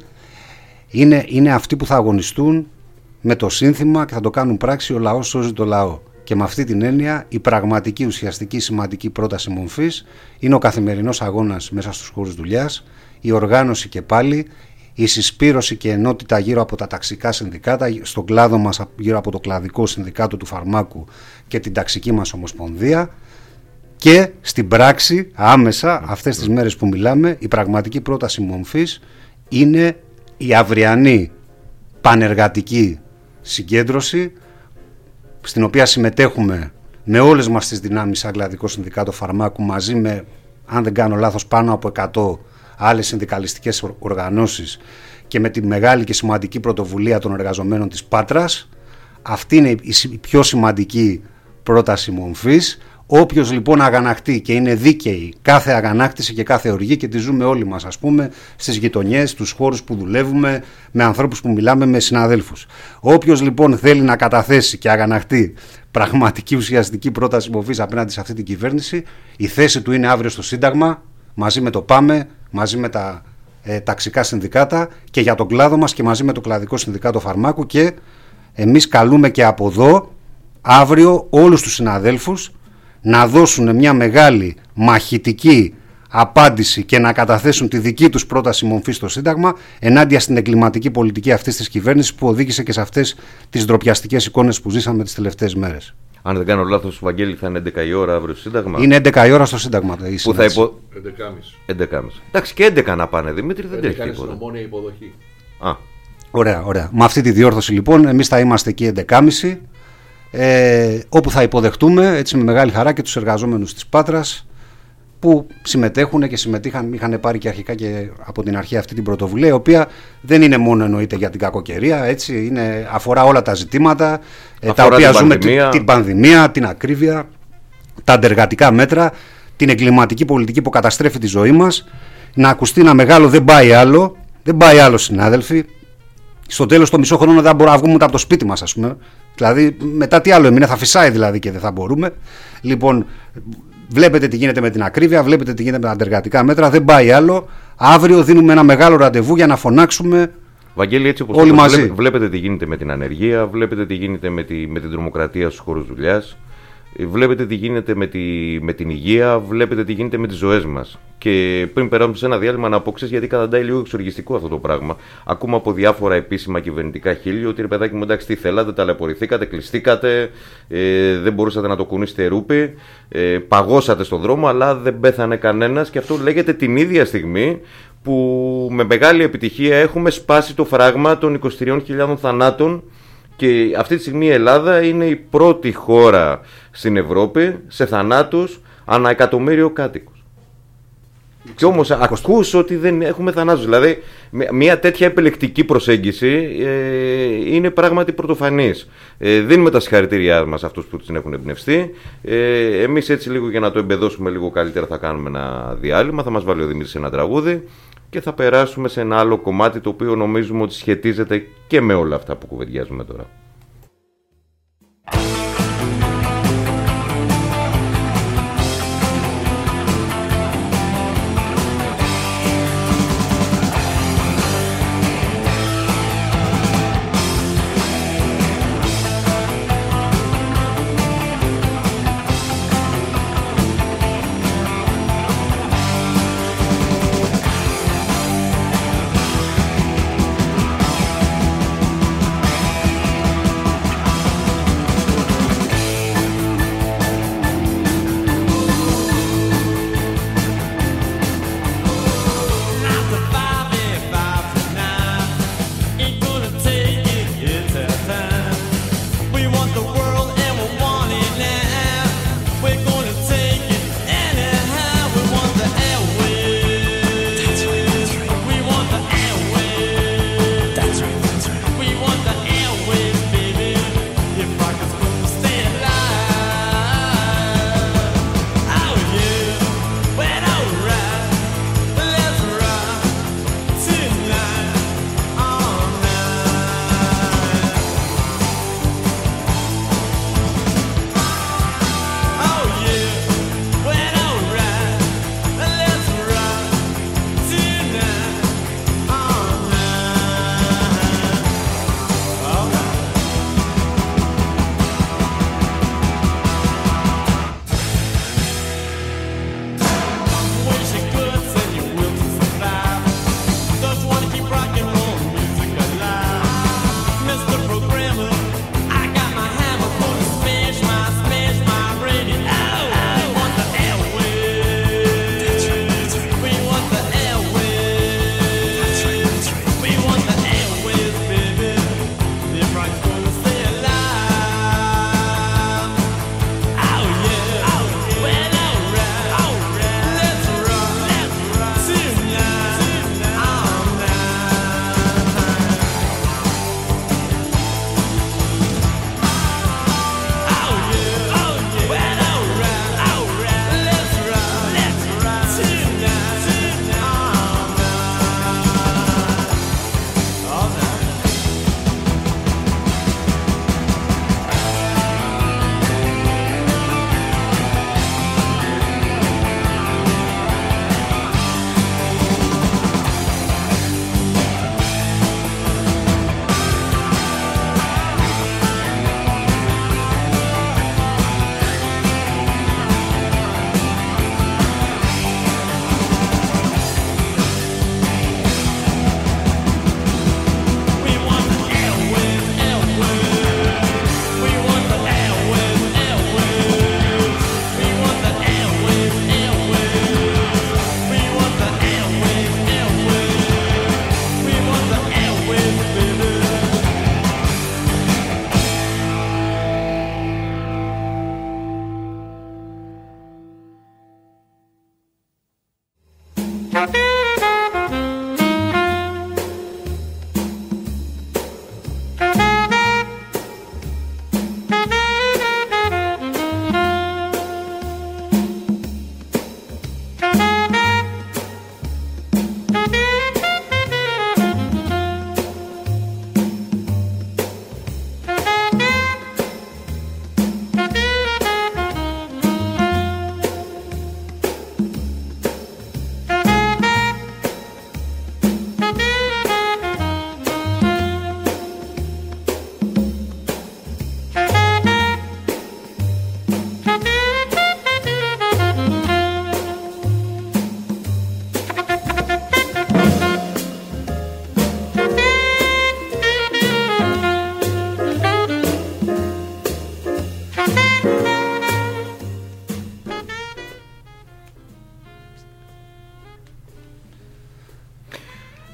Είναι αυτοί που θα αγωνιστούν με το σύνθημα και θα το κάνουν πράξη «Ο λαός σώζει το λαό». Και με αυτή την έννοια η πραγματική, ουσιαστική, σημαντική πρόταση μομφής είναι ο καθημερινός αγώνας μέσα στους χώρους δουλειάς, η οργάνωση και πάλι, η συσπήρωση και ενότητα γύρω από τα ταξικά συνδικάτα, στον κλάδο μας γύρω από το κλαδικό συνδικάτο του φαρμάκου και την ταξική μας ομοσπονδία, και στην πράξη άμεσα αυτές τις μέρες που μιλάμε η πραγματική πρόταση μομφής είναι η αυριανή πανεργατική συγκέντρωση, στην οποία συμμετέχουμε με όλες μας τις δυνάμεις σαν κλαδικό συνδικάτο φαρμάκου, μαζί με, αν δεν κάνω λάθος, πάνω από 100 άλλες συνδικαλιστικές οργανώσεις και με τη μεγάλη και σημαντική πρωτοβουλία των εργαζομένων της Πάτρας. Αυτή είναι η πιο σημαντική πρόταση μομφής. Όποιος λοιπόν αγανακτεί, και είναι δίκαιη κάθε αγανάκτηση και κάθε οργή, και τη ζούμε όλοι μας, ας πούμε, στις γειτονιές, στους χώρους που δουλεύουμε, με ανθρώπους που μιλάμε, με συναδέλφους. Όποιος λοιπόν θέλει να καταθέσει και αγανακτεί πραγματική ουσιαστική πρόταση μομφής απέναντι σε αυτή την κυβέρνηση, η θέση του είναι αύριο στο Σύνταγμα, μαζί με το ΠΑΜΕ, μαζί με τα ταξικά συνδικάτα και για τον κλάδο μας και μαζί με το Κλαδικό Συνδικάτο Φαρμάκου. Και εμείς καλούμε και από εδώ αύριο όλους τους συναδέλφους να δώσουν μια μεγάλη μαχητική απάντηση και να καταθέσουν τη δική τους πρόταση μομφής στο Σύνταγμα ενάντια στην εγκληματική πολιτική αυτής της κυβέρνησης που οδήγησε και σε αυτές τις ντροπιαστικές εικόνες που ζήσαμε τις τελευταίες μέρες. Αν δεν κάνω λάθος, Βαγγέλη, θα είναι 11 η ώρα αύριο στο Σύνταγμα. Είναι 11 η ώρα στο Σύνταγμα. Που θα 11.30. Εντάξει, και 11 να πάνε, Δημήτρη, δεν τρέχει τίποτα. Ομόνια υποδοχή. Α. Ωραία, ωραία. Με αυτή τη διόρθωση λοιπόν, εμείς θα είμαστε εκεί 11.30, όπου θα υποδεχτούμε έτσι με μεγάλη χαρά και τους εργαζόμενους της Πάτρας που συμμετέχουν και συμμετείχαν, είχαν πάρει και αρχικά και από την αρχή αυτή την πρωτοβουλία, η οποία δεν είναι μόνο εννοείται για την κακοκαιρία, έτσι, αφορά όλα τα ζητήματα, τα οποία ζούμε, την πανδημία, την ακρίβεια, τα αντεργατικά μέτρα, την εγκληματική πολιτική που καταστρέφει τη ζωή μας. Να ακουστεί ένα μεγάλο δεν πάει άλλο, συνάδελφοι. Στο τέλος, το μισό χρόνο δεν μπορούμε να βγούμε ούτε από το σπίτι μας, ας πούμε. Δηλαδή, μετά τι άλλο έμεινε, θα φυσάει δηλαδή και δεν θα μπορούμε. Λοιπόν, βλέπετε τι γίνεται με την ακρίβεια, βλέπετε τι γίνεται με τα αντεργατικά μέτρα, δεν πάει άλλο. Αύριο δίνουμε ένα μεγάλο ραντεβού για να φωνάξουμε. Βαγγέλη, έτσι όπως όλοι μαζί. Βλέπετε τι γίνεται με την ανεργία, βλέπετε τι γίνεται με την τρομοκρατία στους χώρους δουλειάς, βλέπετε τι γίνεται με την υγεία, βλέπετε τι γίνεται με τις ζωές μας. Και πριν περάσουμε σε ένα διάλειμμα, να πω ξέρεις, γιατί καταντάει λίγο εξοργιστικό αυτό το πράγμα. Ακούμε από διάφορα επίσημα κυβερνητικά χείλη ότι ρε παιδάκι μου, εντάξει, τι θέλατε, ταλαιπωρηθήκατε, κλειστήκατε, δεν μπορούσατε να το κουνήσετε ρούπι, παγώσατε στον δρόμο, αλλά δεν πέθανε κανένας. Και αυτό λέγεται την ίδια στιγμή που με μεγάλη επιτυχία έχουμε σπάσει το φράγμα των 23.000 θανάτων. Και αυτή τη στιγμή η Ελλάδα είναι η πρώτη χώρα στην Ευρώπη σε θανάτους ανά εκατομμύριο κάτοικους. Και όμως ακούς ότι δεν έχουμε θανάτους. Δηλαδή μια τέτοια επιλεκτική προσέγγιση είναι πράγματι πρωτοφανής. Δίνουμε τα συγχαρητήριά μας σε αυτούς που την έχουν εμπνευστεί. Εμείς έτσι λίγο για να το εμπεδώσουμε λίγο καλύτερα θα κάνουμε ένα διάλειμμα. Θα μας βάλει ο Δημήτρης ένα τραγούδι και θα περάσουμε σε ένα άλλο κομμάτι το οποίο νομίζουμε ότι σχετίζεται και με όλα αυτά που κουβεντιάζουμε τώρα.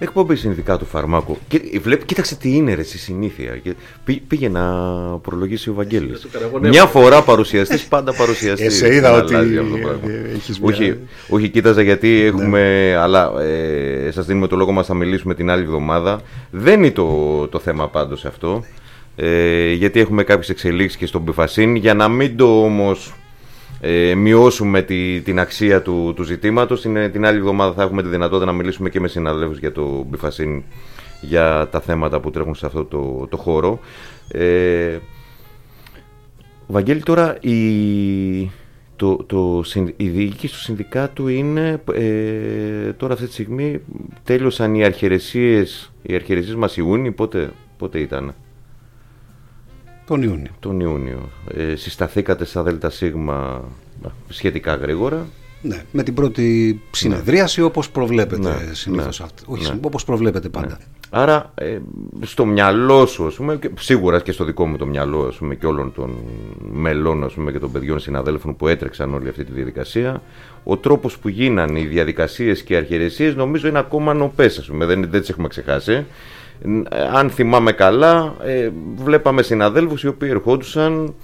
εκπομπή συνδικάτου φαρμάκου. Κοίταξε τι είναι ρε στη συνήθεια. Πήγε να προλογίσει ο Βαγγέλης. Μια φορά παρουσιαστής, πάντα παρουσιαστής. Σε είδα ότι έχεις μια... όχι, κοίταζα γιατί έχουμε... Αλλά σας δίνουμε το λόγο μας, θα μιλήσουμε την άλλη εβδομάδα. Δεν είναι το θέμα πάντως αυτό. Γιατί έχουμε κάποιες εξελίξεις και στον Πιφασίν. Για να μην το όμως... μειώσουμε την αξία του ζητήματος. Την άλλη εβδομάδα θα έχουμε τη δυνατότητα να μιλήσουμε και με συναδέλφους για το Μπιφασίν, για τα θέματα που τρέχουν σε αυτό το χώρο. Βαγγέλη, τώρα η διοίκηση του συνδικάτου είναι τώρα αυτή τη στιγμή τέλειωσαν οι αρχαιρεσίες μας Ιούνιοι, πότε ήταν? Τον Ιούνιο. Συσταθήκατε στα ΔΣ σχετικά γρήγορα. Ναι, με την πρώτη συνεδρίαση, όπως προβλέπετε συνήθως. Όπως προβλέπετε πάντα. Ναι. Άρα στο μυαλό σου, ας πούμε, και σίγουρα και στο δικό μου το μυαλό, ας πούμε, και όλων των μελών, ας πούμε, και των παιδιών συναδέλφων που έτρεξαν όλη αυτή τη διαδικασία, ο τρόπος που γίνανε οι διαδικασίες και οι αρχαιρεσίες νομίζω είναι ακόμα νοπές, ας πούμε, δεν τις έχουμε ξεχάσει. Αν θυμάμαι καλά, βλέπαμε συναδέλφους οι οποίοι ερχόντουσαν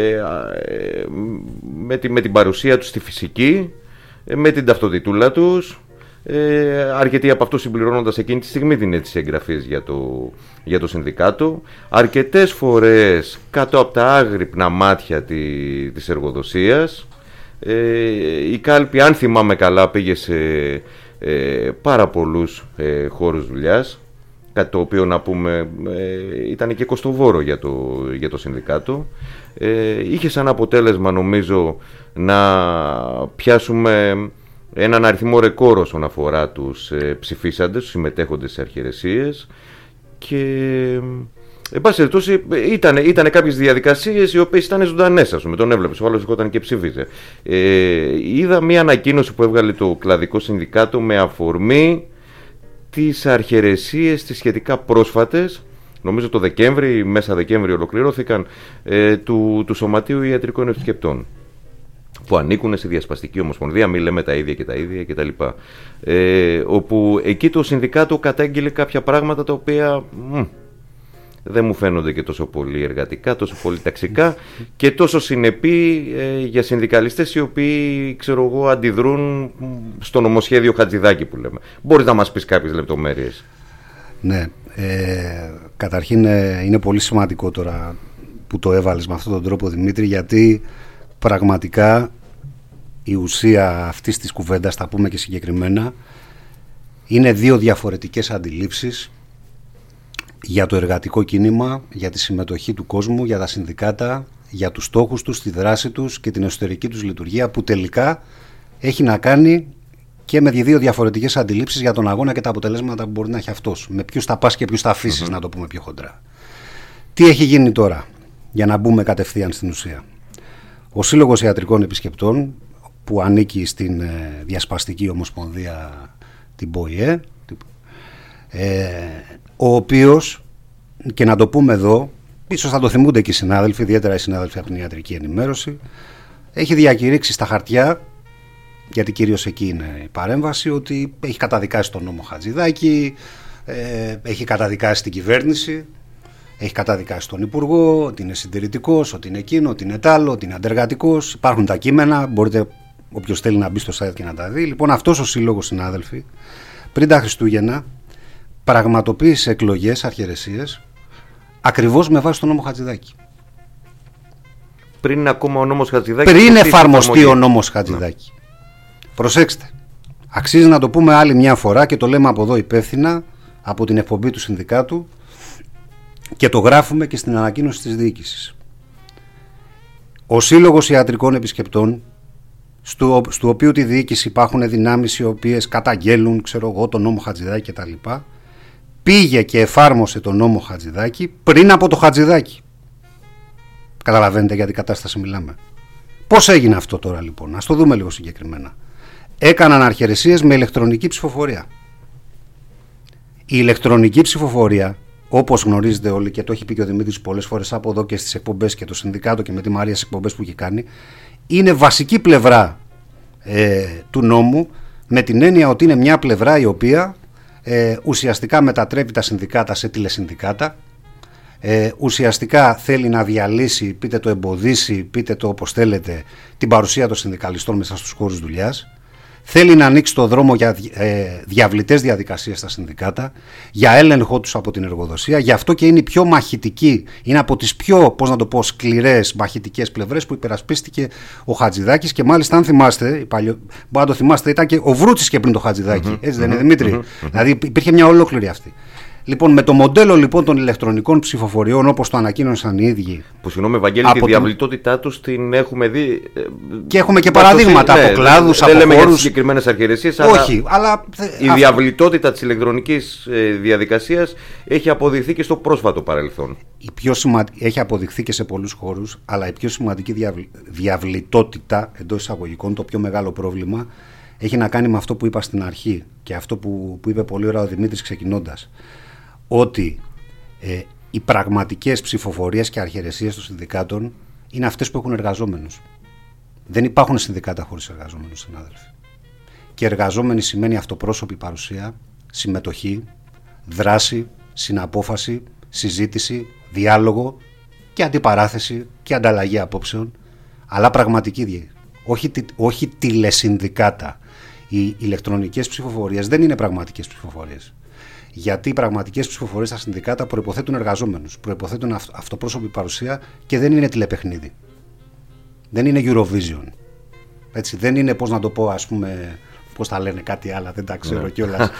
με την παρουσία τους στη φυσική, με την ταυτοτητούλα τους, αρκετοί από αυτούς συμπληρώνοντας εκείνη τη στιγμή την αίτηση εγγραφής για το συνδικάτο, αρκετές φορές κάτω από τα άγρυπνα μάτια της εργοδοσίας. Η κάλπη, αν θυμάμαι καλά, πήγε σε πάρα πολλούς χώρους δουλειάς, κάτι το οποίο, να πούμε, ήταν και κοστοβόρο για το συνδικάτο. Είχε σαν αποτέλεσμα, νομίζω, να πιάσουμε έναν αριθμό ρεκόρ όσον αφορά τους ψηφίσαντες, τους συμμετέχοντες σε αρχαιρεσίες, και εν πάση περιπτώσει ήταν κάποιες διαδικασίες οι οποίες ήταν ζωντανές, ας πούμε, τον έβλεπες, ο άλλος ερχόταν και ψήφιζε. Είδα μία ανακοίνωση που έβγαλε το κλαδικό συνδικάτο με αφορμή τις αρχαιρεσίες τις σχετικά πρόσφατες, νομίζω το Δεκέμβρη, μέσα Δεκέμβρη ολοκληρώθηκαν, του Σωματείου Ιατρικών Επισκεπτών, που ανήκουν στη Διασπαστική Ομοσπονδία, μη λέμε τα ίδια κτλ. Όπου εκεί το συνδικάτο κατάγγειλε κάποια πράγματα τα οποία δεν μου φαίνονται και τόσο πολύ εργατικά, τόσο πολύ ταξικά και τόσο συνεπή για συνδικαλιστές οι οποίοι, ξέρω εγώ, αντιδρούν στο νομοσχέδιο Χατζηδάκη που λέμε. Μπορείς να μας πεις κάποιες λεπτομέρειες? Ναι, καταρχήν είναι πολύ σημαντικό τώρα που το έβαλες με αυτόν τον τρόπο, Δημήτρη, γιατί πραγματικά η ουσία αυτής της κουβέντας, θα πούμε και συγκεκριμένα, είναι δύο διαφορετικές αντιλήψεις για το εργατικό κίνημα, για τη συμμετοχή του κόσμου, για τα συνδικάτα, για τους στόχους τους, τη δράση τους και την εσωτερική τους λειτουργία, που τελικά έχει να κάνει και με δύο διαφορετικές αντιλήψεις για τον αγώνα και τα αποτελέσματα που μπορεί να έχει αυτός. Με ποιους θα πας και ποιους θα αφήσεις, να το πούμε πιο χοντρά. Τι έχει γίνει τώρα, για να μπούμε κατευθείαν στην ουσία? Ο Σύλλογος Ιατρικών Επισκεπτών, που ανήκει στην Διασπαστική Ομοσπονδία, την ΠΟΗΕ, ο οποίος, και να το πούμε εδώ, ίσως θα το θυμούνται και οι συνάδελφοι, ιδιαίτερα οι συνάδελφοι από την ιατρική ενημέρωση, έχει διακηρύξει στα χαρτιά, γιατί κυρίως εκεί είναι η παρέμβαση, ότι έχει καταδικάσει τον νόμο Χατζηδάκη, έχει καταδικάσει την κυβέρνηση, έχει καταδικάσει τον Υπουργό, ότι είναι συντηρητικός, ότι είναι εκείνο, ότι είναι τάλο, ότι είναι αντεργατικός. Υπάρχουν τα κείμενα, μπορείτε όποιος θέλει να μπει στο site και να τα δει. Λοιπόν, αυτός ο σύλλογος, συνάδελφοι, πριν τα Χριστούγεννα πραγματοποίησε εκλογές, αρχαιρεσίες, ακριβώς με βάση τον νόμο Χατζηδάκη. Πριν ακόμα ο νόμος Χατζηδάκη. Πριν εφαρμοστεί ο νόμος Χατζηδάκη. Προσέξτε. Αξίζει να το πούμε άλλη μια φορά και το λέμε από εδώ υπεύθυνα, από την εκπομπή του συνδικάτου, και το γράφουμε και στην ανακοίνωση της διοίκησης. Ο Σύλλογος Ιατρικών Επισκεπτών, στο οποίο τη διοίκηση υπάρχουν δυνάμεις οι οποίες καταγγέλουν, ξέρω εγώ, τον νόμο Χατζηδάκη κτλ., πήγε και εφάρμοσε τον νόμο Χατζηδάκη πριν από το Χατζηδάκη. Καταλαβαίνετε για την κατάσταση μιλάμε? Πώς έγινε αυτό τώρα, λοιπόν? Ας το δούμε λίγο συγκεκριμένα. Έκαναν αρχαιρεσίες με ηλεκτρονική ψηφοφορία. Η ηλεκτρονική ψηφοφορία, όπως γνωρίζετε όλοι και το έχει πει και ο Δημήτρης πολλές φορές από εδώ και στις εκπομπές και το συνδικάτο και με τη Μαρία στις εκπομπές που έχει κάνει, είναι βασική πλευρά του νόμου, με την έννοια ότι είναι μια πλευρά η οποία ουσιαστικά μετατρέπει τα συνδικάτα σε τηλεσυνδικάτα. Ουσιαστικά θέλει να διαλύσει, πείτε το εμποδίσει, πείτε το όπως θέλετε, την παρουσία των συνδικαλιστών μέσα στους χώρους δουλειάς. Θέλει να ανοίξει το δρόμο για διαβλητές διαδικασίες στα συνδικάτα, για έλεγχό τους από την εργοδοσία. Γι' αυτό και είναι η πιο μαχητική, είναι από τις πιο, σκληρές μαχητικές πλευρές που υπερασπίστηκε ο Χατζηδάκης. Και μάλιστα, αν θυμάστε, μπορεί να το θυμάστε, ήταν και ο Βρούτσης και πριν το Χατζηδάκη. Έτσι δεν είναι, Δημήτρη? Δηλαδή υπήρχε μια ολόκληρη αυτή. Λοιπόν, με το μοντέλο λοιπόν των ηλεκτρονικών ψηφοφοριών, όπως το ανακοίνωσαν οι ίδιοι. Που συγγνώμη, Ευαγγέλη, τη διαβλητότητά τους την έχουμε δει. Και έχουμε και παραδείγματα από κλάδους, από χώρους. Δεν λέμε για τις συγκεκριμένες αρχαιρεσίες, όχι, αλλά η διαβλητότητα της ηλεκτρονικής διαδικασίας έχει αποδειχθεί και στο πρόσφατο παρελθόν. Έχει αποδειχθεί και σε πολλούς χώρους, αλλά η πιο σημαντική διαβλητότητα, εντός εισαγωγικών, το πιο μεγάλο πρόβλημα, έχει να κάνει με αυτό που είπα στην αρχή και αυτό που είπε πολύ ωραία ο Δημήτρης ξεκινώντας. Ότι οι πραγματικές ψηφοφορίες και αρχαιρεσίες των συνδικάτων είναι αυτές που έχουν εργαζόμενους. Δεν υπάρχουν συνδικάτα χωρίς εργαζόμενους, συνάδελφοι. Και εργαζόμενοι σημαίνει αυτοπρόσωπη παρουσία, συμμετοχή, δράση, συναπόφαση, συζήτηση, διάλογο και αντιπαράθεση και ανταλλαγή απόψεων, αλλά πραγματική όχι τηλεσυνδικάτα. Οι ηλεκτρονικές ψηφοφορίες δεν είναι πραγματικές ψηφοφορίες. Γιατί οι πραγματικές ψηφοφορίες στα συνδικάτα προϋποθέτουν εργαζόμενους, προϋποθέτουν αυτοπρόσωπη παρουσία και δεν είναι τηλεπαιχνίδι. Δεν είναι Eurovision. Έτσι, δεν είναι, πώς να το πω, ας πούμε, πώς τα λένε κάτι άλλα, δεν τα ξέρω κιόλας.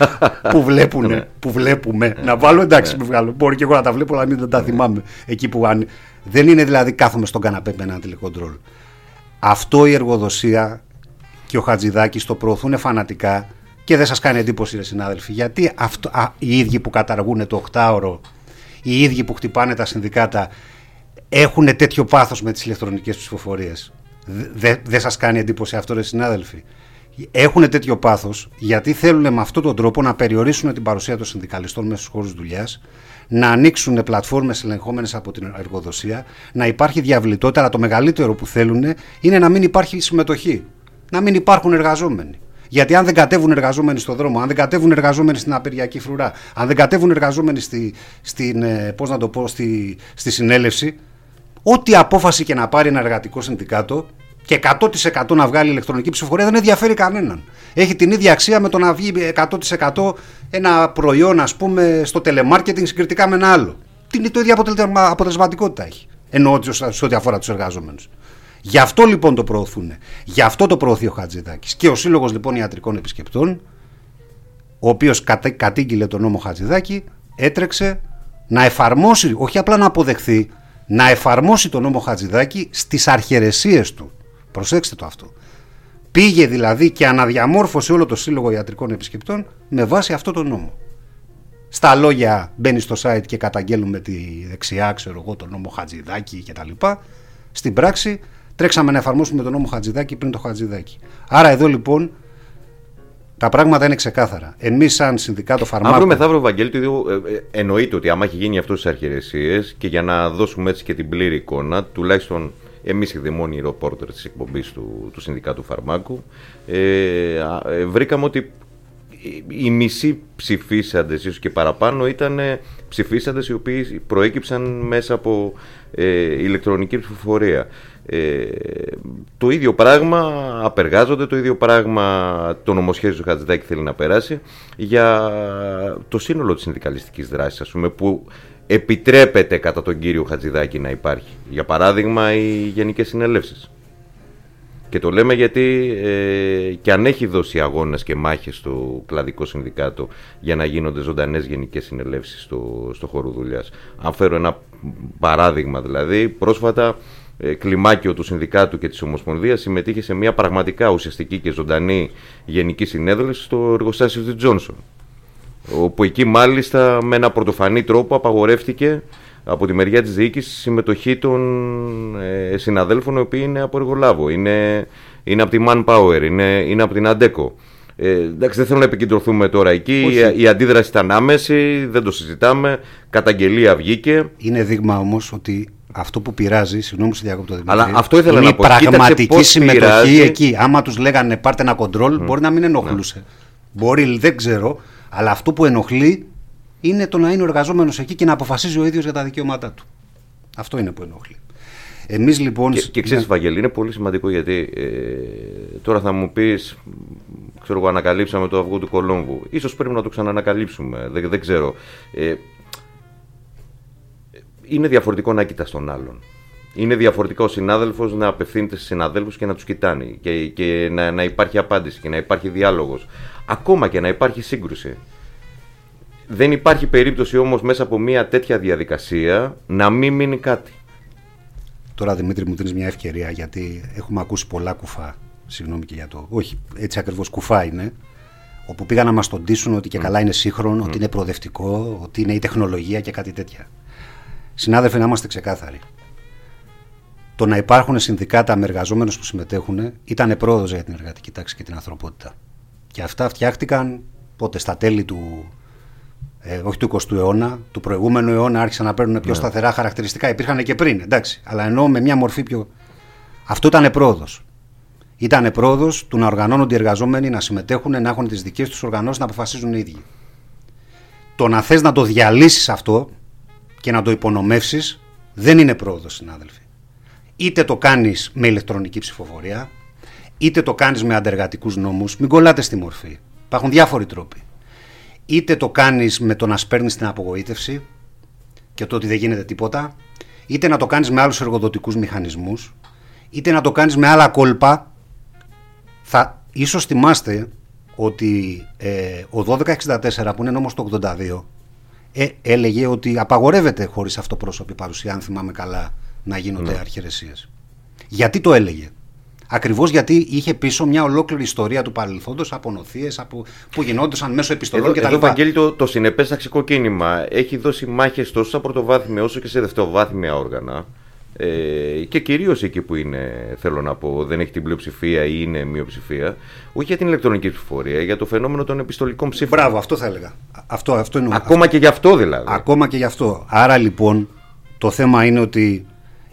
που βλέπουμε. Να βάλω, εντάξει, μπορεί και εγώ να τα βλέπω, αλλά μην τα θυμάμαι. Εκεί που δεν είναι δηλαδή κάθομαι στον καναπέ με ένα τηλεκοντρόλ. Αυτό η εργοδοσία και ο Χατζηδάκης το προωθούν φανατικά. Και δεν σας κάνει εντύπωση, ρε συνάδελφοι, γιατί οι ίδιοι που καταργούν το 8ωρο, οι ίδιοι που χτυπάνε τα συνδικάτα, έχουν τέτοιο πάθος με τις ηλεκτρονικές ψηφοφορίες? Δεν σας κάνει εντύπωση αυτό, ρε συνάδελφοι? Έχουν τέτοιο πάθος γιατί θέλουν με αυτόν τον τρόπο να περιορίσουν την παρουσία των συνδικαλιστών μέσα στους χώρους δουλειάς, να ανοίξουν πλατφόρμες ελεγχόμενες από την εργοδοσία, να υπάρχει διαβλητότητα, αλλά το μεγαλύτερο που θέλουν είναι να μην υπάρχει συμμετοχή, να μην υπάρχουν εργαζόμενοι. Γιατί αν δεν κατέβουν εργαζόμενοι στον δρόμο, αν δεν κατέβουν εργαζόμενοι στην απεργιακή φρουρά, αν δεν κατέβουν εργαζόμενοι στη συνέλευση, ό,τι απόφαση και να πάρει ένα εργατικό συνδικάτο και 100% να βγάλει ηλεκτρονική ψηφοφορία δεν ενδιαφέρει κανέναν. Έχει την ίδια αξία με το να βγει 100% ένα προϊόν, ας πούμε, στο τελεμάρκετινγκ συγκριτικά με ένα άλλο. Το ίδια αποτελεσματικότητα έχει. Εννοώ σε ό,τι αφορά τους εργαζόμενους. Γι' αυτό λοιπόν το προωθούν. Γι' αυτό το προωθεί ο Χατζηδάκης. Και ο Σύλλογος λοιπόν Ιατρικών Επισκεπτών, ο οποίος κατήγγειλε τον νόμο Χατζηδάκη, έτρεξε να εφαρμόσει, όχι απλά να αποδεχθεί, να εφαρμόσει τον νόμο Χατζηδάκη στις αρχαιρεσίες του. Προσέξτε το αυτό. Πήγε δηλαδή και αναδιαμόρφωσε όλο το Σύλλογο Ιατρικών Επισκεπτών με βάση αυτό τον νόμο. Στα λόγια μπαίνει στο site και καταγγέλνουμε τη δεξιά, ξέρω εγώ, τον νόμο Χατζηδάκη κτλ. Στην πράξη τρέξαμε να εφαρμόσουμε τον νόμο Χατζηδάκη πριν το Χατζηδάκη. Άρα εδώ λοιπόν τα πράγματα είναι ξεκάθαρα. Εμείς σαν συνδικάτο φαρμάκων. Αύριο μεθαύριο, Βαγγέλη, εννοείται ότι άμα έχει γίνει αυτό στις αρχαιρεσίες, και για να δώσουμε έτσι και την πλήρη εικόνα, τουλάχιστον εμείς οι δαιμόνιοι ρεπόρτερ της εκπομπής του Συνδικάτου Φαρμάκου, βρήκαμε ότι οι μισοί ψηφίσαντες, ίσως και παραπάνω, ήταν ψηφίσαντες οι οποίοι προέκυψαν μέσα από ηλεκτρονική ψηφοφορία. Το ίδιο πράγμα απεργάζονται, το ίδιο πράγμα το νομοσχέδιο του Χατζηδάκη θέλει να περάσει για το σύνολο της συνδικαλιστικής δράσης, ας πούμε, που επιτρέπεται κατά τον κύριο Χατζηδάκη να υπάρχει. Για παράδειγμα, οι γενικές συνελεύσεις. Και το λέμε γιατί και αν έχει δώσει αγώνες και μάχες στο κλαδικό συνδικάτο για να γίνονται ζωντανές γενικές συνελεύσεις στο χώρο δουλειάς. Αν φέρω ένα παράδειγμα, δηλαδή, πρόσφατα κλιμάκιο του Συνδικάτου και της Ομοσπονδίας συμμετείχε σε μια πραγματικά ουσιαστική και ζωντανή γενική συνέλευση στο εργοστάσιο της Τζόνσον, όπου εκεί μάλιστα με ένα πρωτοφανή τρόπο απαγορεύτηκε από τη μεριά της διοίκησης συμμετοχή των συναδέλφων οι οποίοι είναι από εργολάβο, είναι από τη Manpower, είναι από την Αντέκο. Εντάξει, δεν θέλω να επικεντρωθούμε τώρα εκεί. Η αντίδραση ήταν άμεση, δεν το συζητάμε. Καταγγελία βγήκε. Είναι δείγμα όμως ότι αυτό που πειράζει, συγγνώμη σε διακόπτω, αλλά αυτό ήθελα είναι να πω. Η πραγματική συμμετοχή εκεί. Άμα τους λέγανε πάρτε ένα κοντρόλ, μπορεί να μην ενοχλούσε. Μπορεί, δεν ξέρω, Αλλά αυτό που ενοχλεί είναι το να είναι ο εργαζόμενος εκεί και να αποφασίζει ο ίδιος για τα δικαιώματά του. Αυτό είναι που ενοχλεί. Εμείς λοιπόν. Και ξέρεις, Βαγγέλη, είναι πολύ σημαντικό γιατί τώρα θα μου πεις, ξέρω εγώ, ανακαλύψαμε το αυγό του Κολόμβου. Ίσως πρέπει να το ξαναανακαλύψουμε. Δεν ξέρω. Είναι διαφορετικό να κοιτάς τον άλλον. Είναι διαφορετικό ο συνάδελφος να απευθύνεται στους συναδέλφους και να τους κοιτάνει και να υπάρχει απάντηση και να υπάρχει διάλογος. Ακόμα και να υπάρχει σύγκρουση. Δεν υπάρχει περίπτωση όμως μέσα από μια τέτοια διαδικασία να μην μείνει κάτι. Τώρα, Δημήτρη, μου δίνεις μια ευκαιρία, γιατί έχουμε ακούσει πολλά κουφά. Συγγνώμη και για το. Όχι, έτσι ακριβώς κουφά είναι. Όπου πήγαν να μας τον ντύσουν ότι και καλά είναι σύγχρονο, ότι είναι προοδευτικό, ότι είναι η τεχνολογία και κάτι τέτοια. Συνάδελφοι, να είμαστε ξεκάθαροι. Το να υπάρχουν συνδικάτα με εργαζόμενους που συμμετέχουν ήταν πρόοδος για την εργατική τάξη και την ανθρωπότητα. Και αυτά φτιάχτηκαν πότε, στα τέλη του. Όχι του 20ου αιώνα, του προηγούμενου αιώνα άρχισαν να παίρνουν πιο σταθερά χαρακτηριστικά. Υπήρχαν και πριν, εντάξει. Αλλά εννοώ με μια μορφή πιο. Αυτό ήταν πρόοδος. Ήταν πρόοδος του να οργανώνονται οι εργαζόμενοι, να συμμετέχουν, να έχουν τις δικές τους οργανώσεις, να αποφασίζουν οι ίδιοι. Το να θες να το διαλύσεις αυτό και να το υπονομεύσεις δεν είναι πρόοδος, συνάδελφοι. Είτε το κάνεις με ηλεκτρονική ψηφοφορία, είτε το κάνεις με αντεργατικούς νόμους. Μην κολλάτε στη μορφή. Υπάρχουν διάφοροι τρόποι. Είτε το κάνεις με το να σπέρνεις την απογοήτευση και το ότι δεν γίνεται τίποτα, είτε να το κάνεις με άλλους εργοδοτικούς μηχανισμούς, είτε να το κάνεις με άλλα κόλπα. Ίσως θυμάστε ότι ο 1264, που είναι νόμος του 82, έλεγε ότι απαγορεύεται χωρίς αυτοπρόσωπη παρουσία, αν θυμάμαι καλά, να γίνονται αρχαιρεσίες. Γιατί το έλεγε? Ακριβώς γιατί είχε πίσω μια ολόκληρη ιστορία του παρελθόντος από νοθείες που γινόντουσαν μέσω επιστολών κτλ. Εδώ, Βαγγέλη, το συνεπές ταξικό κίνημα έχει δώσει μάχες τόσο σε πρωτοβάθμια όσο και σε δευτεροβάθμια όργανα. Και κυρίως εκεί που είναι, θέλω να πω, δεν έχει την πλειοψηφία ή είναι μειοψηφία, όχι για την ηλεκτρονική ψηφοφορία, για το φαινόμενο των επιστολικών ψήφων. Μπράβο, αυτό θα έλεγα. Αυτό ακόμα και γι' αυτό δηλαδή. Ακόμα και γι' αυτό. Άρα λοιπόν το θέμα είναι ότι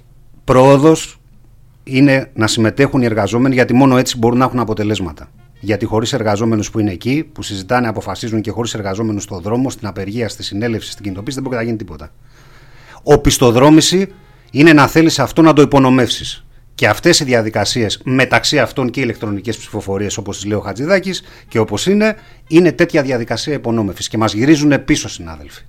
πρόοδος είναι να συμμετέχουν οι εργαζόμενοι, γιατί μόνο έτσι μπορούν να έχουν αποτελέσματα. Γιατί χωρίς εργαζόμενους που είναι εκεί, που συζητάνε, αποφασίζουν, και χωρίς εργαζόμενους στον δρόμο, στην απεργία, στη συνέλευση, στην κινητοποίηση, δεν μπορεί να γίνει τίποτα. Οπισθοδρόμηση είναι να θέλεις αυτό να το υπονομεύσεις. Και αυτές οι διαδικασίες, μεταξύ αυτών και οι ηλεκτρονικές ψηφοφορίες, όπως λέει ο Χατζηδάκης και όπως είναι τέτοια διαδικασία υπονόμευσης. Και μας γυρίζουν πίσω, συνάδελφοι.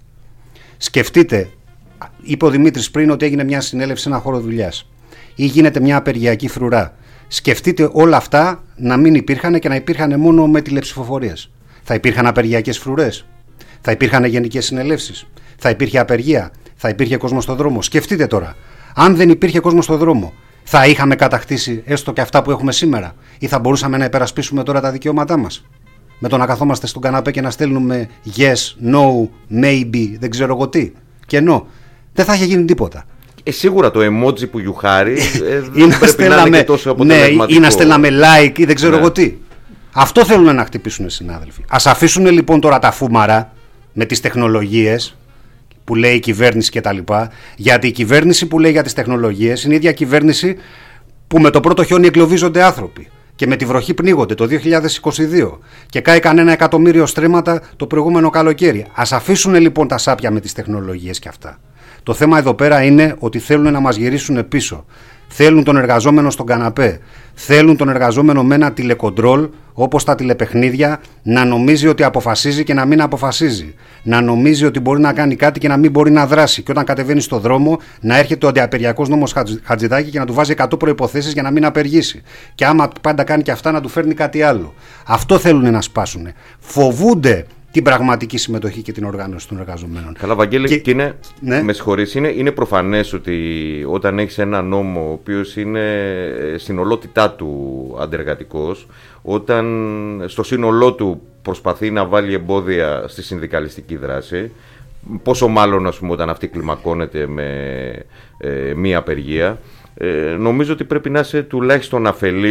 Σκεφτείτε, είπε ο Δημήτρης πριν ότι έγινε μια συνέλευση σε ένα χώρο δουλειάς, ή γίνεται μια απεργιακή φρουρά. Σκεφτείτε όλα αυτά να μην υπήρχαν και να υπήρχαν μόνο με τηλεψηφοφορίες. Θα υπήρχαν απεργιακές φρουρές, θα υπήρχαν γενικές συνελεύσεις, θα υπήρχε απεργία, θα υπήρχε κόσμο στον δρόμο. Σκεφτείτε τώρα, αν δεν υπήρχε κόσμο στον δρόμο, θα είχαμε κατακτήσει έστω και αυτά που έχουμε σήμερα, ή θα μπορούσαμε να υπερασπίσουμε τώρα τα δικαιώματά μας? Με το να καθόμαστε στον καναπέ και να στέλνουμε yes, no, maybe, δεν ξέρω εγώ τι, και no. Δεν θα είχε γίνει τίποτα. Σίγουρα το emoji που γιουχάρει δεν πρέπει να είναι και τόσο αποτελεσματικό. Ή να στέλναμε like ή δεν ξέρω εγώ τι. Αυτό θέλουν να χτυπήσουν οι συνάδελφοι. Ας αφήσουν λοιπόν τώρα τα φούμαρα με τις τεχνολογίες που λέει η κυβέρνηση και τα λοιπά, γιατί η κυβέρνηση που λέει για τις τεχνολογίες είναι η ίδια κυβέρνηση που με το πρώτο χιόνι εγκλωβίζονται άνθρωποι και με τη βροχή πνίγονται το 2022 και κάει κανένα 1.000.000 στρέμματα το προηγούμενο καλοκαίρι. Ας αφήσουν λοιπόν τα σάπια με τις τεχνολογίες και αυτά. Το θέμα εδώ πέρα είναι ότι θέλουν να μας γυρίσουν πίσω. Θέλουν τον εργαζόμενο στον καναπέ. Θέλουν τον εργαζόμενο με ένα τηλεκοντρόλ, όπως τα τηλεπαιχνίδια, να νομίζει ότι αποφασίζει και να μην αποφασίζει. Να νομίζει ότι μπορεί να κάνει κάτι και να μην μπορεί να δράσει. Και όταν κατεβαίνει στον δρόμο, να έρχεται ο αντιαπεργιακός νόμος Χατζηδάκη και να του βάζει 100 προϋποθέσεις για να μην απεργήσει. Και άμα πάντα κάνει και αυτά, να του φέρνει κάτι άλλο. Αυτό θέλουν να σπάσουν. Φοβούνται την πραγματική συμμετοχή και την οργάνωση των εργαζομένων. Καλά, Βαγγέλη, και είναι, ναι. Με συγχωρείς, είναι προφανές ότι όταν έχεις ένα νόμο ο οποίος είναι στην ολότητά του αντεργατικός, όταν στο σύνολό του προσπαθεί να βάλει εμπόδια στη συνδικαλιστική δράση, πόσο μάλλον, ας πούμε, όταν αυτή κλιμακώνεται με μία απεργία, νομίζω ότι πρέπει να είσαι τουλάχιστον αφελής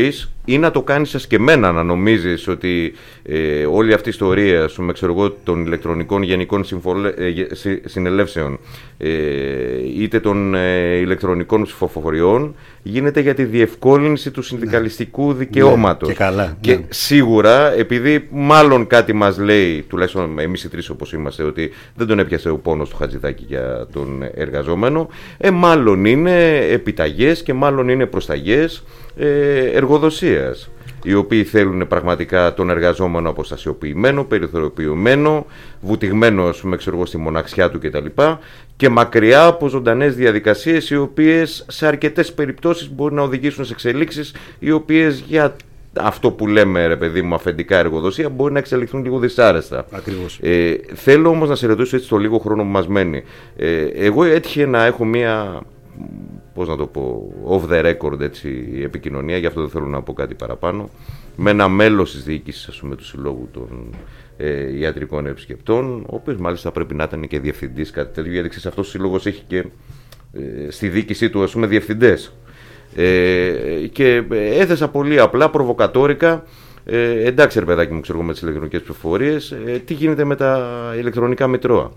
ή να το κάνεις εσκεμμένα, να νομίζεις ότι όλη αυτή η ιστορία των ηλεκτρονικών γενικών συνελεύσεων είτε των ηλεκτρονικών ψηφοφοριών γίνεται για τη διευκόλυνση του συνδικαλιστικού δικαιώματος. Και καλά. Και σίγουρα, επειδή μάλλον κάτι μας λέει, τουλάχιστον εμείς οι τρεις όπως είμαστε, ότι δεν τον έπιασε ο πόνος του Χατζηδάκη για τον εργαζόμενο, μάλλον είναι επιταγές και μάλλον είναι προσταγές εργοδοσίας, οι οποίοι θέλουν πραγματικά τον εργαζόμενο αποστασιοποιημένο, περιθωριοποιημένο, βουτυγμένο στη μοναξιά του κτλ. Και μακριά από ζωντανές διαδικασίες, οι οποίες σε αρκετές περιπτώσεις μπορεί να οδηγήσουν σε εξελίξεις, οι οποίες για αυτό που λέμε, ρε παιδί μου, αφεντικά εργοδοσία, μπορεί να εξελιχθούν λίγο δυσάρεστα. Ακριβώς. Θέλω όμως να σε ρωτήσω έτσι το λίγο χρόνο που μας μένει. Εγώ έτυχε να έχω μία, πώς να το πω, off the record έτσι, επικοινωνία, γι' αυτό δεν θέλω να πω κάτι παραπάνω, με ένα μέλος της διοίκησης, ας πούμε, του Συλλόγου των Ιατρικών Επισκεπτών, ο οποίος μάλιστα πρέπει να ήταν και διευθυντής, κάτι τέτοιο, γιατί ξέρεις, αυτός ο σύλλογος έχει και στη διοίκησή του, ας πούμε, διευθυντές. Και έθεσα πολύ απλά, προβοκατόρικα, εντάξει ρε παιδάκι μου, ξέρω με τις ηλεκτρονικές πληροφορίες, τι γίνεται με τα ηλεκτρονικά μητρώα.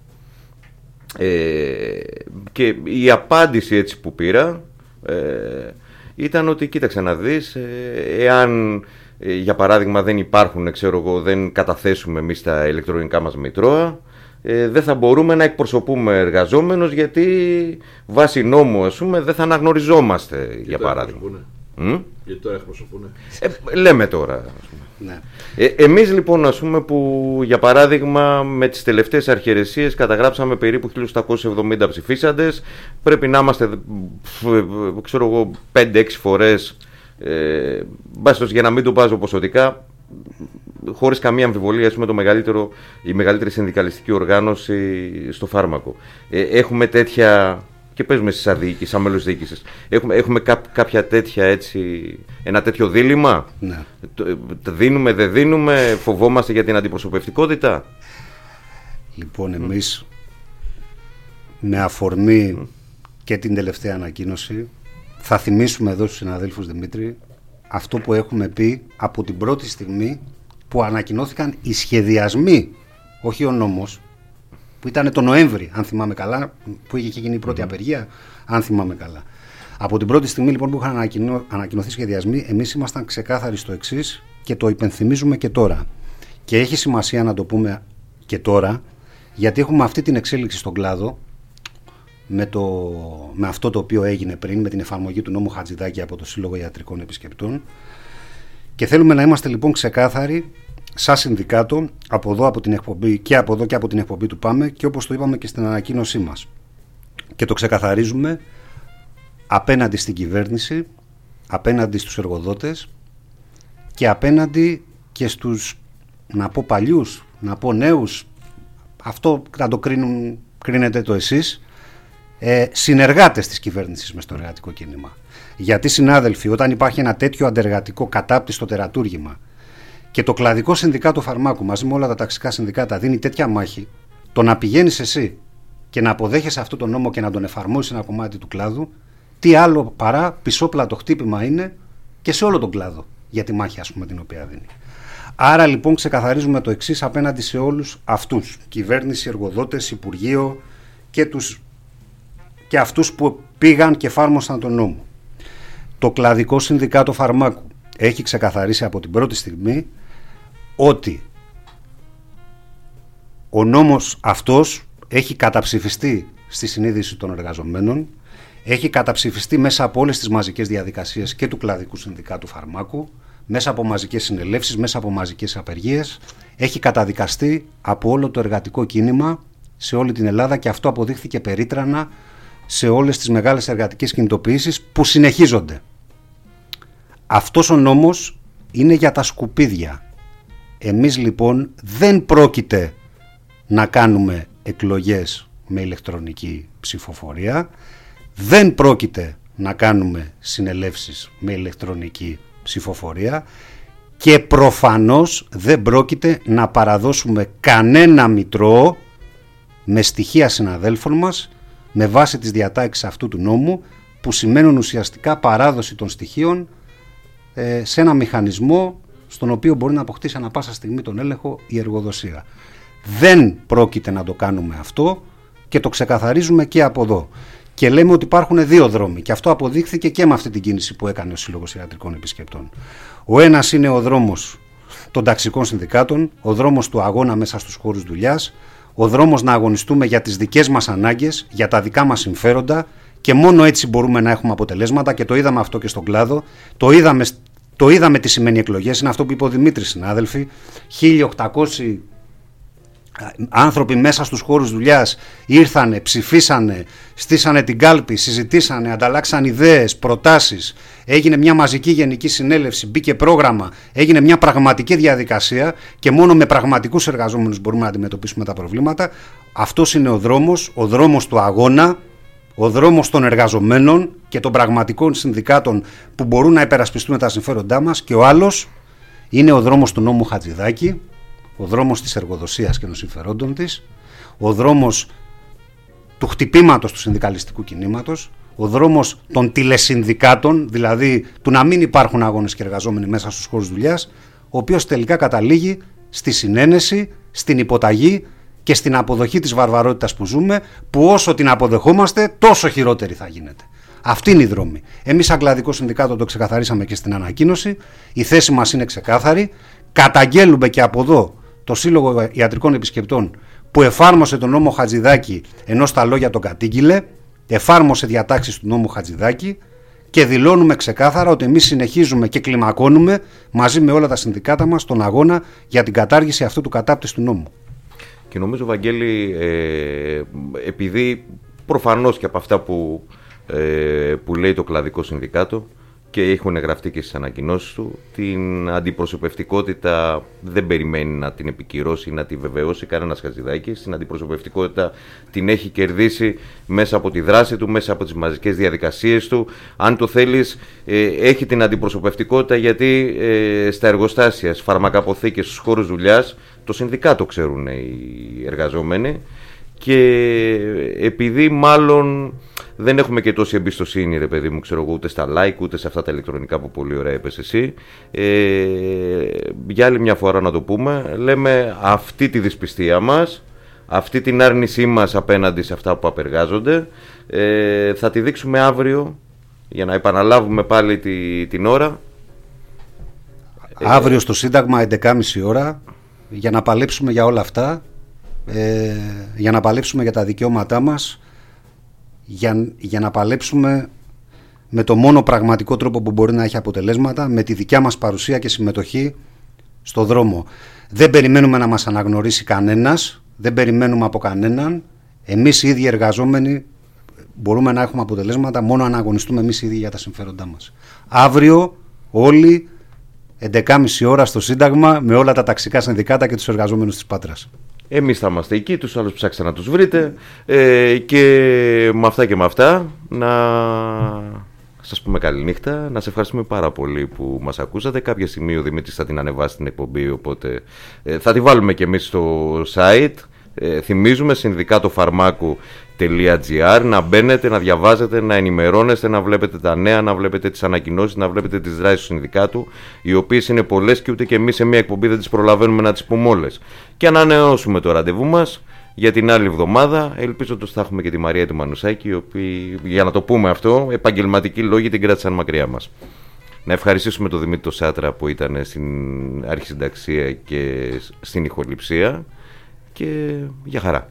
Και η απάντηση έτσι που πήρα ήταν ότι κοίταξε να δεις, εάν για παράδειγμα δεν υπάρχουν, ξέρω εγώ, δεν καταθέσουμε εμείς τα ηλεκτρονικά μας μητρώα, δεν θα μπορούμε να εκπροσωπούμε εργαζόμενους, γιατί βάσει νόμου, ας πούμε, δεν θα αναγνωριζόμαστε, και για παράδειγμα. Γιατί τώρα εκπροσωπούν. Λέμε τώρα, ας πούμε. Ναι. Εμείς λοιπόν, ας πούμε, που για παράδειγμα με τις τελευταίες αρχαιρεσίες καταγράψαμε περίπου 1.870 ψηφίσαντες, πρέπει να είμαστε, ξέρω εγώ, 5-6 φορές, για να μην το βάζω ποσοτικά, χωρίς καμία αμφιβολία, ας πούμε, η μεγαλύτερη συνδικαλιστική οργάνωση στο φάρμακο. Έχουμε τέτοια, και παίζουμε στις αδίκες, σαν μέλος διοίκησης, έχουμε κάποια τέτοια, έτσι, ένα τέτοιο δίλημμα. Ναι. Δίνουμε, δεν δίνουμε, φοβόμαστε για την αντιπροσωπευτικότητα. Λοιπόν, εμείς με αφορμή και την τελευταία ανακοίνωση θα θυμίσουμε εδώ στους συναδέλφους, Δημήτρη, αυτό που έχουμε πει από την πρώτη στιγμή που ανακοινώθηκαν οι σχεδιασμοί, όχι ο νόμος, που ήταν το Νοέμβρη, αν θυμάμαι καλά, που είχε γίνει η πρώτη απεργία, αν θυμάμαι καλά. Από την πρώτη στιγμή λοιπόν που είχαν ανακοινωθεί σχεδιασμοί, εμείς ήμασταν ξεκάθαροι στο εξής και το υπενθυμίζουμε και τώρα. Και έχει σημασία να το πούμε και τώρα, γιατί έχουμε αυτή την εξέλιξη στον κλάδο, με αυτό το οποίο έγινε πριν, με την εφαρμογή του νόμου Χατζηδάκη από το Σύλλογο Ιατρικών Επισκεπτών, και θέλουμε να είμαστε λοιπόν ξεκάθαροι σαν συνδικάτο, από εδώ από την εκπομπή και από εδώ και από την εκπομπή του Πάμε, και όπως το είπαμε και στην ανακοίνωσή μας, και το ξεκαθαρίζουμε απέναντι στην κυβέρνηση, απέναντι στους εργοδότες και απέναντι και στους, να πω παλιούς, να πω νέους, αυτό να το κρίνετε το εσείς, συνεργάτες της κυβέρνησης μες στο εργατικό κίνημα. Γιατί, συνάδελφοι, όταν υπάρχει ένα τέτοιο αντεργατικό κατάπτυστο τερατούργημα και το κλαδικό συνδικάτο φαρμάκου μαζί με όλα τα ταξικά συνδικάτα δίνει τέτοια μάχη, το να πηγαίνεις εσύ και να αποδέχεσαι αυτόν τον νόμο και να τον εφαρμόσεις σε ένα κομμάτι του κλάδου, τι άλλο παρά πισόπλατο χτύπημα είναι και σε όλο τον κλάδο για τη μάχη, ας πούμε, την οποία δίνει. Άρα λοιπόν ξεκαθαρίζουμε το εξής απέναντι σε όλους αυτούς, κυβέρνηση, εργοδότες, Υπουργείο και αυτούς που πήγαν και εφάρμοσαν τον νόμο. Το κλαδικό συνδικάτο φαρμάκου έχει ξεκαθαρίσει από την πρώτη στιγμή ότι ο νόμος αυτός έχει καταψηφιστεί στη συνείδηση των εργαζομένων, έχει καταψηφιστεί μέσα από όλες τις μαζικές διαδικασίες και του κλαδικού συνδικάτου φαρμάκου, μέσα από μαζικές συνελεύσεις, μέσα από μαζικές απεργίες, έχει καταδικαστεί από όλο το εργατικό κίνημα σε όλη την Ελλάδα, και αυτό αποδείχθηκε περίτρανα σε όλες τις μεγάλες εργατικές κινητοποιήσεις που συνεχίζονται. Αυτός ο νόμος είναι για τα σκουπίδια. Εμείς λοιπόν δεν πρόκειται να κάνουμε εκλογές με ηλεκτρονική ψηφοφορία, δεν πρόκειται να κάνουμε συνελεύσεις με ηλεκτρονική ψηφοφορία και προφανώς δεν πρόκειται να παραδώσουμε κανένα μητρό με στοιχεία συναδέλφων μας με βάση τις διατάξεις αυτού του νόμου, που σημαίνουν ουσιαστικά παράδοση των στοιχείων σε ένα μηχανισμό στον οποίο μπορεί να αποκτήσει ανα πάσα στιγμή τον έλεγχο η εργοδοσία. Δεν πρόκειται να το κάνουμε αυτό και το ξεκαθαρίζουμε και από εδώ. Και λέμε ότι υπάρχουν δύο δρόμοι και αυτό αποδείχθηκε και με αυτή την κίνηση που έκανε ο Σύλλογος Ιατρικών Επισκεπτών. Ο ένας είναι ο δρόμος των ταξικών συνδικάτων, ο δρόμος του αγώνα μέσα στους χώρους δουλειάς, ο δρόμος να αγωνιστούμε για τις δικές μας ανάγκες, για τα δικά μας συμφέροντα και μόνο έτσι μπορούμε να έχουμε αποτελέσματα και το είδαμε αυτό και στον κλάδο, το είδαμε τι σημαίνει εκλογές, είναι αυτό που είπε ο Δημήτρης συνάδελφοι, 1.800 άνθρωποι μέσα στους χώρους δουλειάς ήρθανε, ψηφίσανε, στήσανε την κάλπη, συζητήσανε, ανταλλάξαν ιδέες, προτάσεις, έγινε μια μαζική γενική συνέλευση, μπήκε πρόγραμμα, έγινε μια πραγματική διαδικασία και μόνο με πραγματικούς εργαζόμενους μπορούμε να αντιμετωπίσουμε τα προβλήματα. Αυτός είναι ο δρόμος του αγώνα, ο δρόμος των εργαζομένων και των πραγματικών συνδικάτων που μπορούν να υπερασπιστούν τα συμφέροντά μας, και ο άλλος είναι ο δρόμος του νόμου Χατζηδάκη, ο δρόμος της εργοδοσίας και των συμφερόντων της, ο δρόμος του χτυπήματος του συνδικαλιστικού κινήματος, ο δρόμος των τηλεσυνδικάτων, δηλαδή του να μην υπάρχουν αγώνες και εργαζόμενοι μέσα στους χώρους δουλειάς, ο οποίος τελικά καταλήγει στη συνένεση, στην υποταγή και στην αποδοχή της βαρβαρότητας που ζούμε, που όσο την αποδεχόμαστε τόσο χειρότερη θα γίνεται. Αυτή είναι η δρόμη. Εμείς σαν Κλαδικό Συνδικάτο το ξεκαθαρίσαμε και στην ανακοίνωση, η θέση μας είναι ξεκάθαρη, καταγγέλουμε και από εδώ το Σύλλογο Ιατρικών Επισκεπτών που εφάρμοσε τον νόμο Χατζηδάκη ενώ στα λόγια τον κατήγγειλε, εφάρμοσε διατάξεις του νόμου Χατζηδάκη και δηλώνουμε ξεκάθαρα ότι εμείς συνεχίζουμε και κλιμακώνουμε μαζί με όλα τα συνδικάτα μας τον αγώνα για την κατάργηση αυτού του κατάπτυστου νόμου. Και νομίζω, Βαγγέλη, επειδή προφανώς και από αυτά που λέει το Κλαδικό Συνδικάτο και έχουν γραφτεί και στις ανακοινώσεις του, την αντιπροσωπευτικότητα δεν περιμένει να την επικυρώσει ή να τη βεβαιώσει κανένας Χατζηδάκης. Την αντιπροσωπευτικότητα την έχει κερδίσει μέσα από τη δράση του, μέσα από τις μαζικές διαδικασίες του. Αν το θέλεις, έχει την αντιπροσωπευτικότητα γιατί στα εργοστάσια, στις φαρμακαποθήκες, στους χώρους δουλειάς, το συνδικάτο ξέρουν οι εργαζόμενοι. Και επειδή μάλλον δεν έχουμε και τόση εμπιστοσύνη, ρε παιδί μου, ξέρω εγώ, ούτε στα like, ούτε σε αυτά τα ηλεκτρονικά που πολύ ωραία είπες εσύ, για άλλη μια φορά να το πούμε, λέμε αυτή τη δυσπιστία μας, αυτή την άρνησή μας απέναντι σε αυτά που απεργάζονται, θα τη δείξουμε αύριο, για να επαναλάβουμε πάλι την ώρα. Αύριο στο Σύνταγμα 11.30 ώρα, για να παλέψουμε για όλα αυτά, για να παλέψουμε για τα δικαιώματά μας, για να παλέψουμε με το μόνο πραγματικό τρόπο που μπορεί να έχει αποτελέσματα, με τη δικιά μας παρουσία και συμμετοχή στο δρόμο. Δεν περιμένουμε να μας αναγνωρίσει κανένας, δεν περιμένουμε από κανέναν. Εμείς οι ίδιοι εργαζόμενοι μπορούμε να έχουμε αποτελέσματα μόνο αν αγωνιστούμε εμείς οι ίδιοι για τα συμφέροντά μας. Αύριο όλοι 11.30 ώρα στο Σύνταγμα με όλα τα ταξικά συνδικάτα και τους εργαζόμενους της Πάτρας. Εμείς θα είμαστε εκεί, τους άλλους ψάξτε να τους βρείτε, και με αυτά και με αυτά να σας πούμε καληνύχτα, να σε ευχαριστούμε πάρα πολύ που μας ακούσατε. Κάποια στιγμή ο Δημήτρης θα την ανεβάσει την εκπομπή, οπότε θα τη βάλουμε και εμείς στο site. Θυμίζουμε συνδικατοφαρμάκου.gr, να μπαίνετε, να διαβάζετε, να ενημερώνεστε, να βλέπετε τα νέα, να βλέπετε τις ανακοινώσεις, να βλέπετε τις δράσεις του συνδικάτου, οι οποίες είναι πολλές και ούτε και εμείς σε μια εκπομπή δεν τις προλαβαίνουμε να τις πούμε όλες. Και ανανεώσουμε το ραντεβού μας για την άλλη εβδομάδα. Ελπίζω ότι θα έχουμε και τη Μαρία του Μανουσάκη, οι οποίοι, για να το πούμε αυτό, επαγγελματικοί λόγοι την κράτησαν μακριά μας. Να ευχαριστήσουμε τον Δημήτρη Σάτρα που ήταν στην αρχισυνταξία και στην ηχοληψία. Και για χαρά.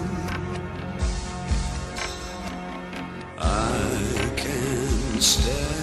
Stay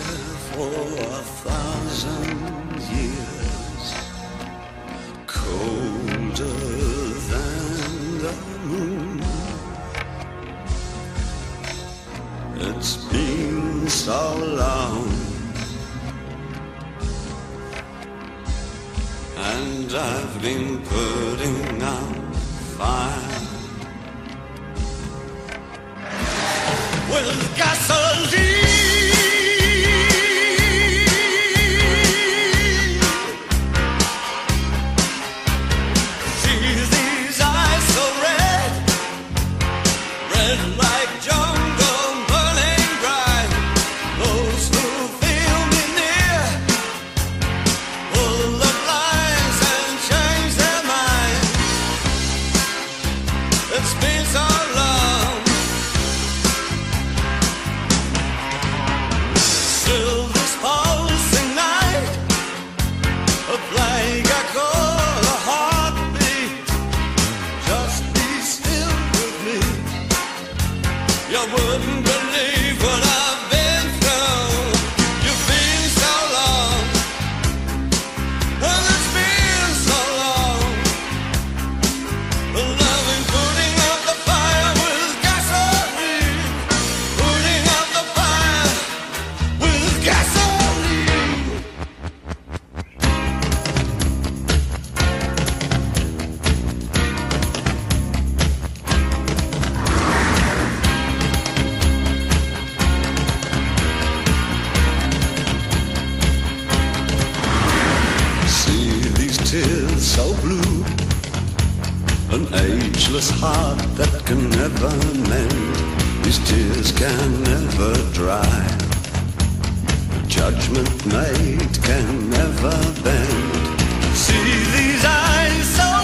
an ageless heart that can never mend, his tears can never dry. The judgment made can never bend. See these eyes so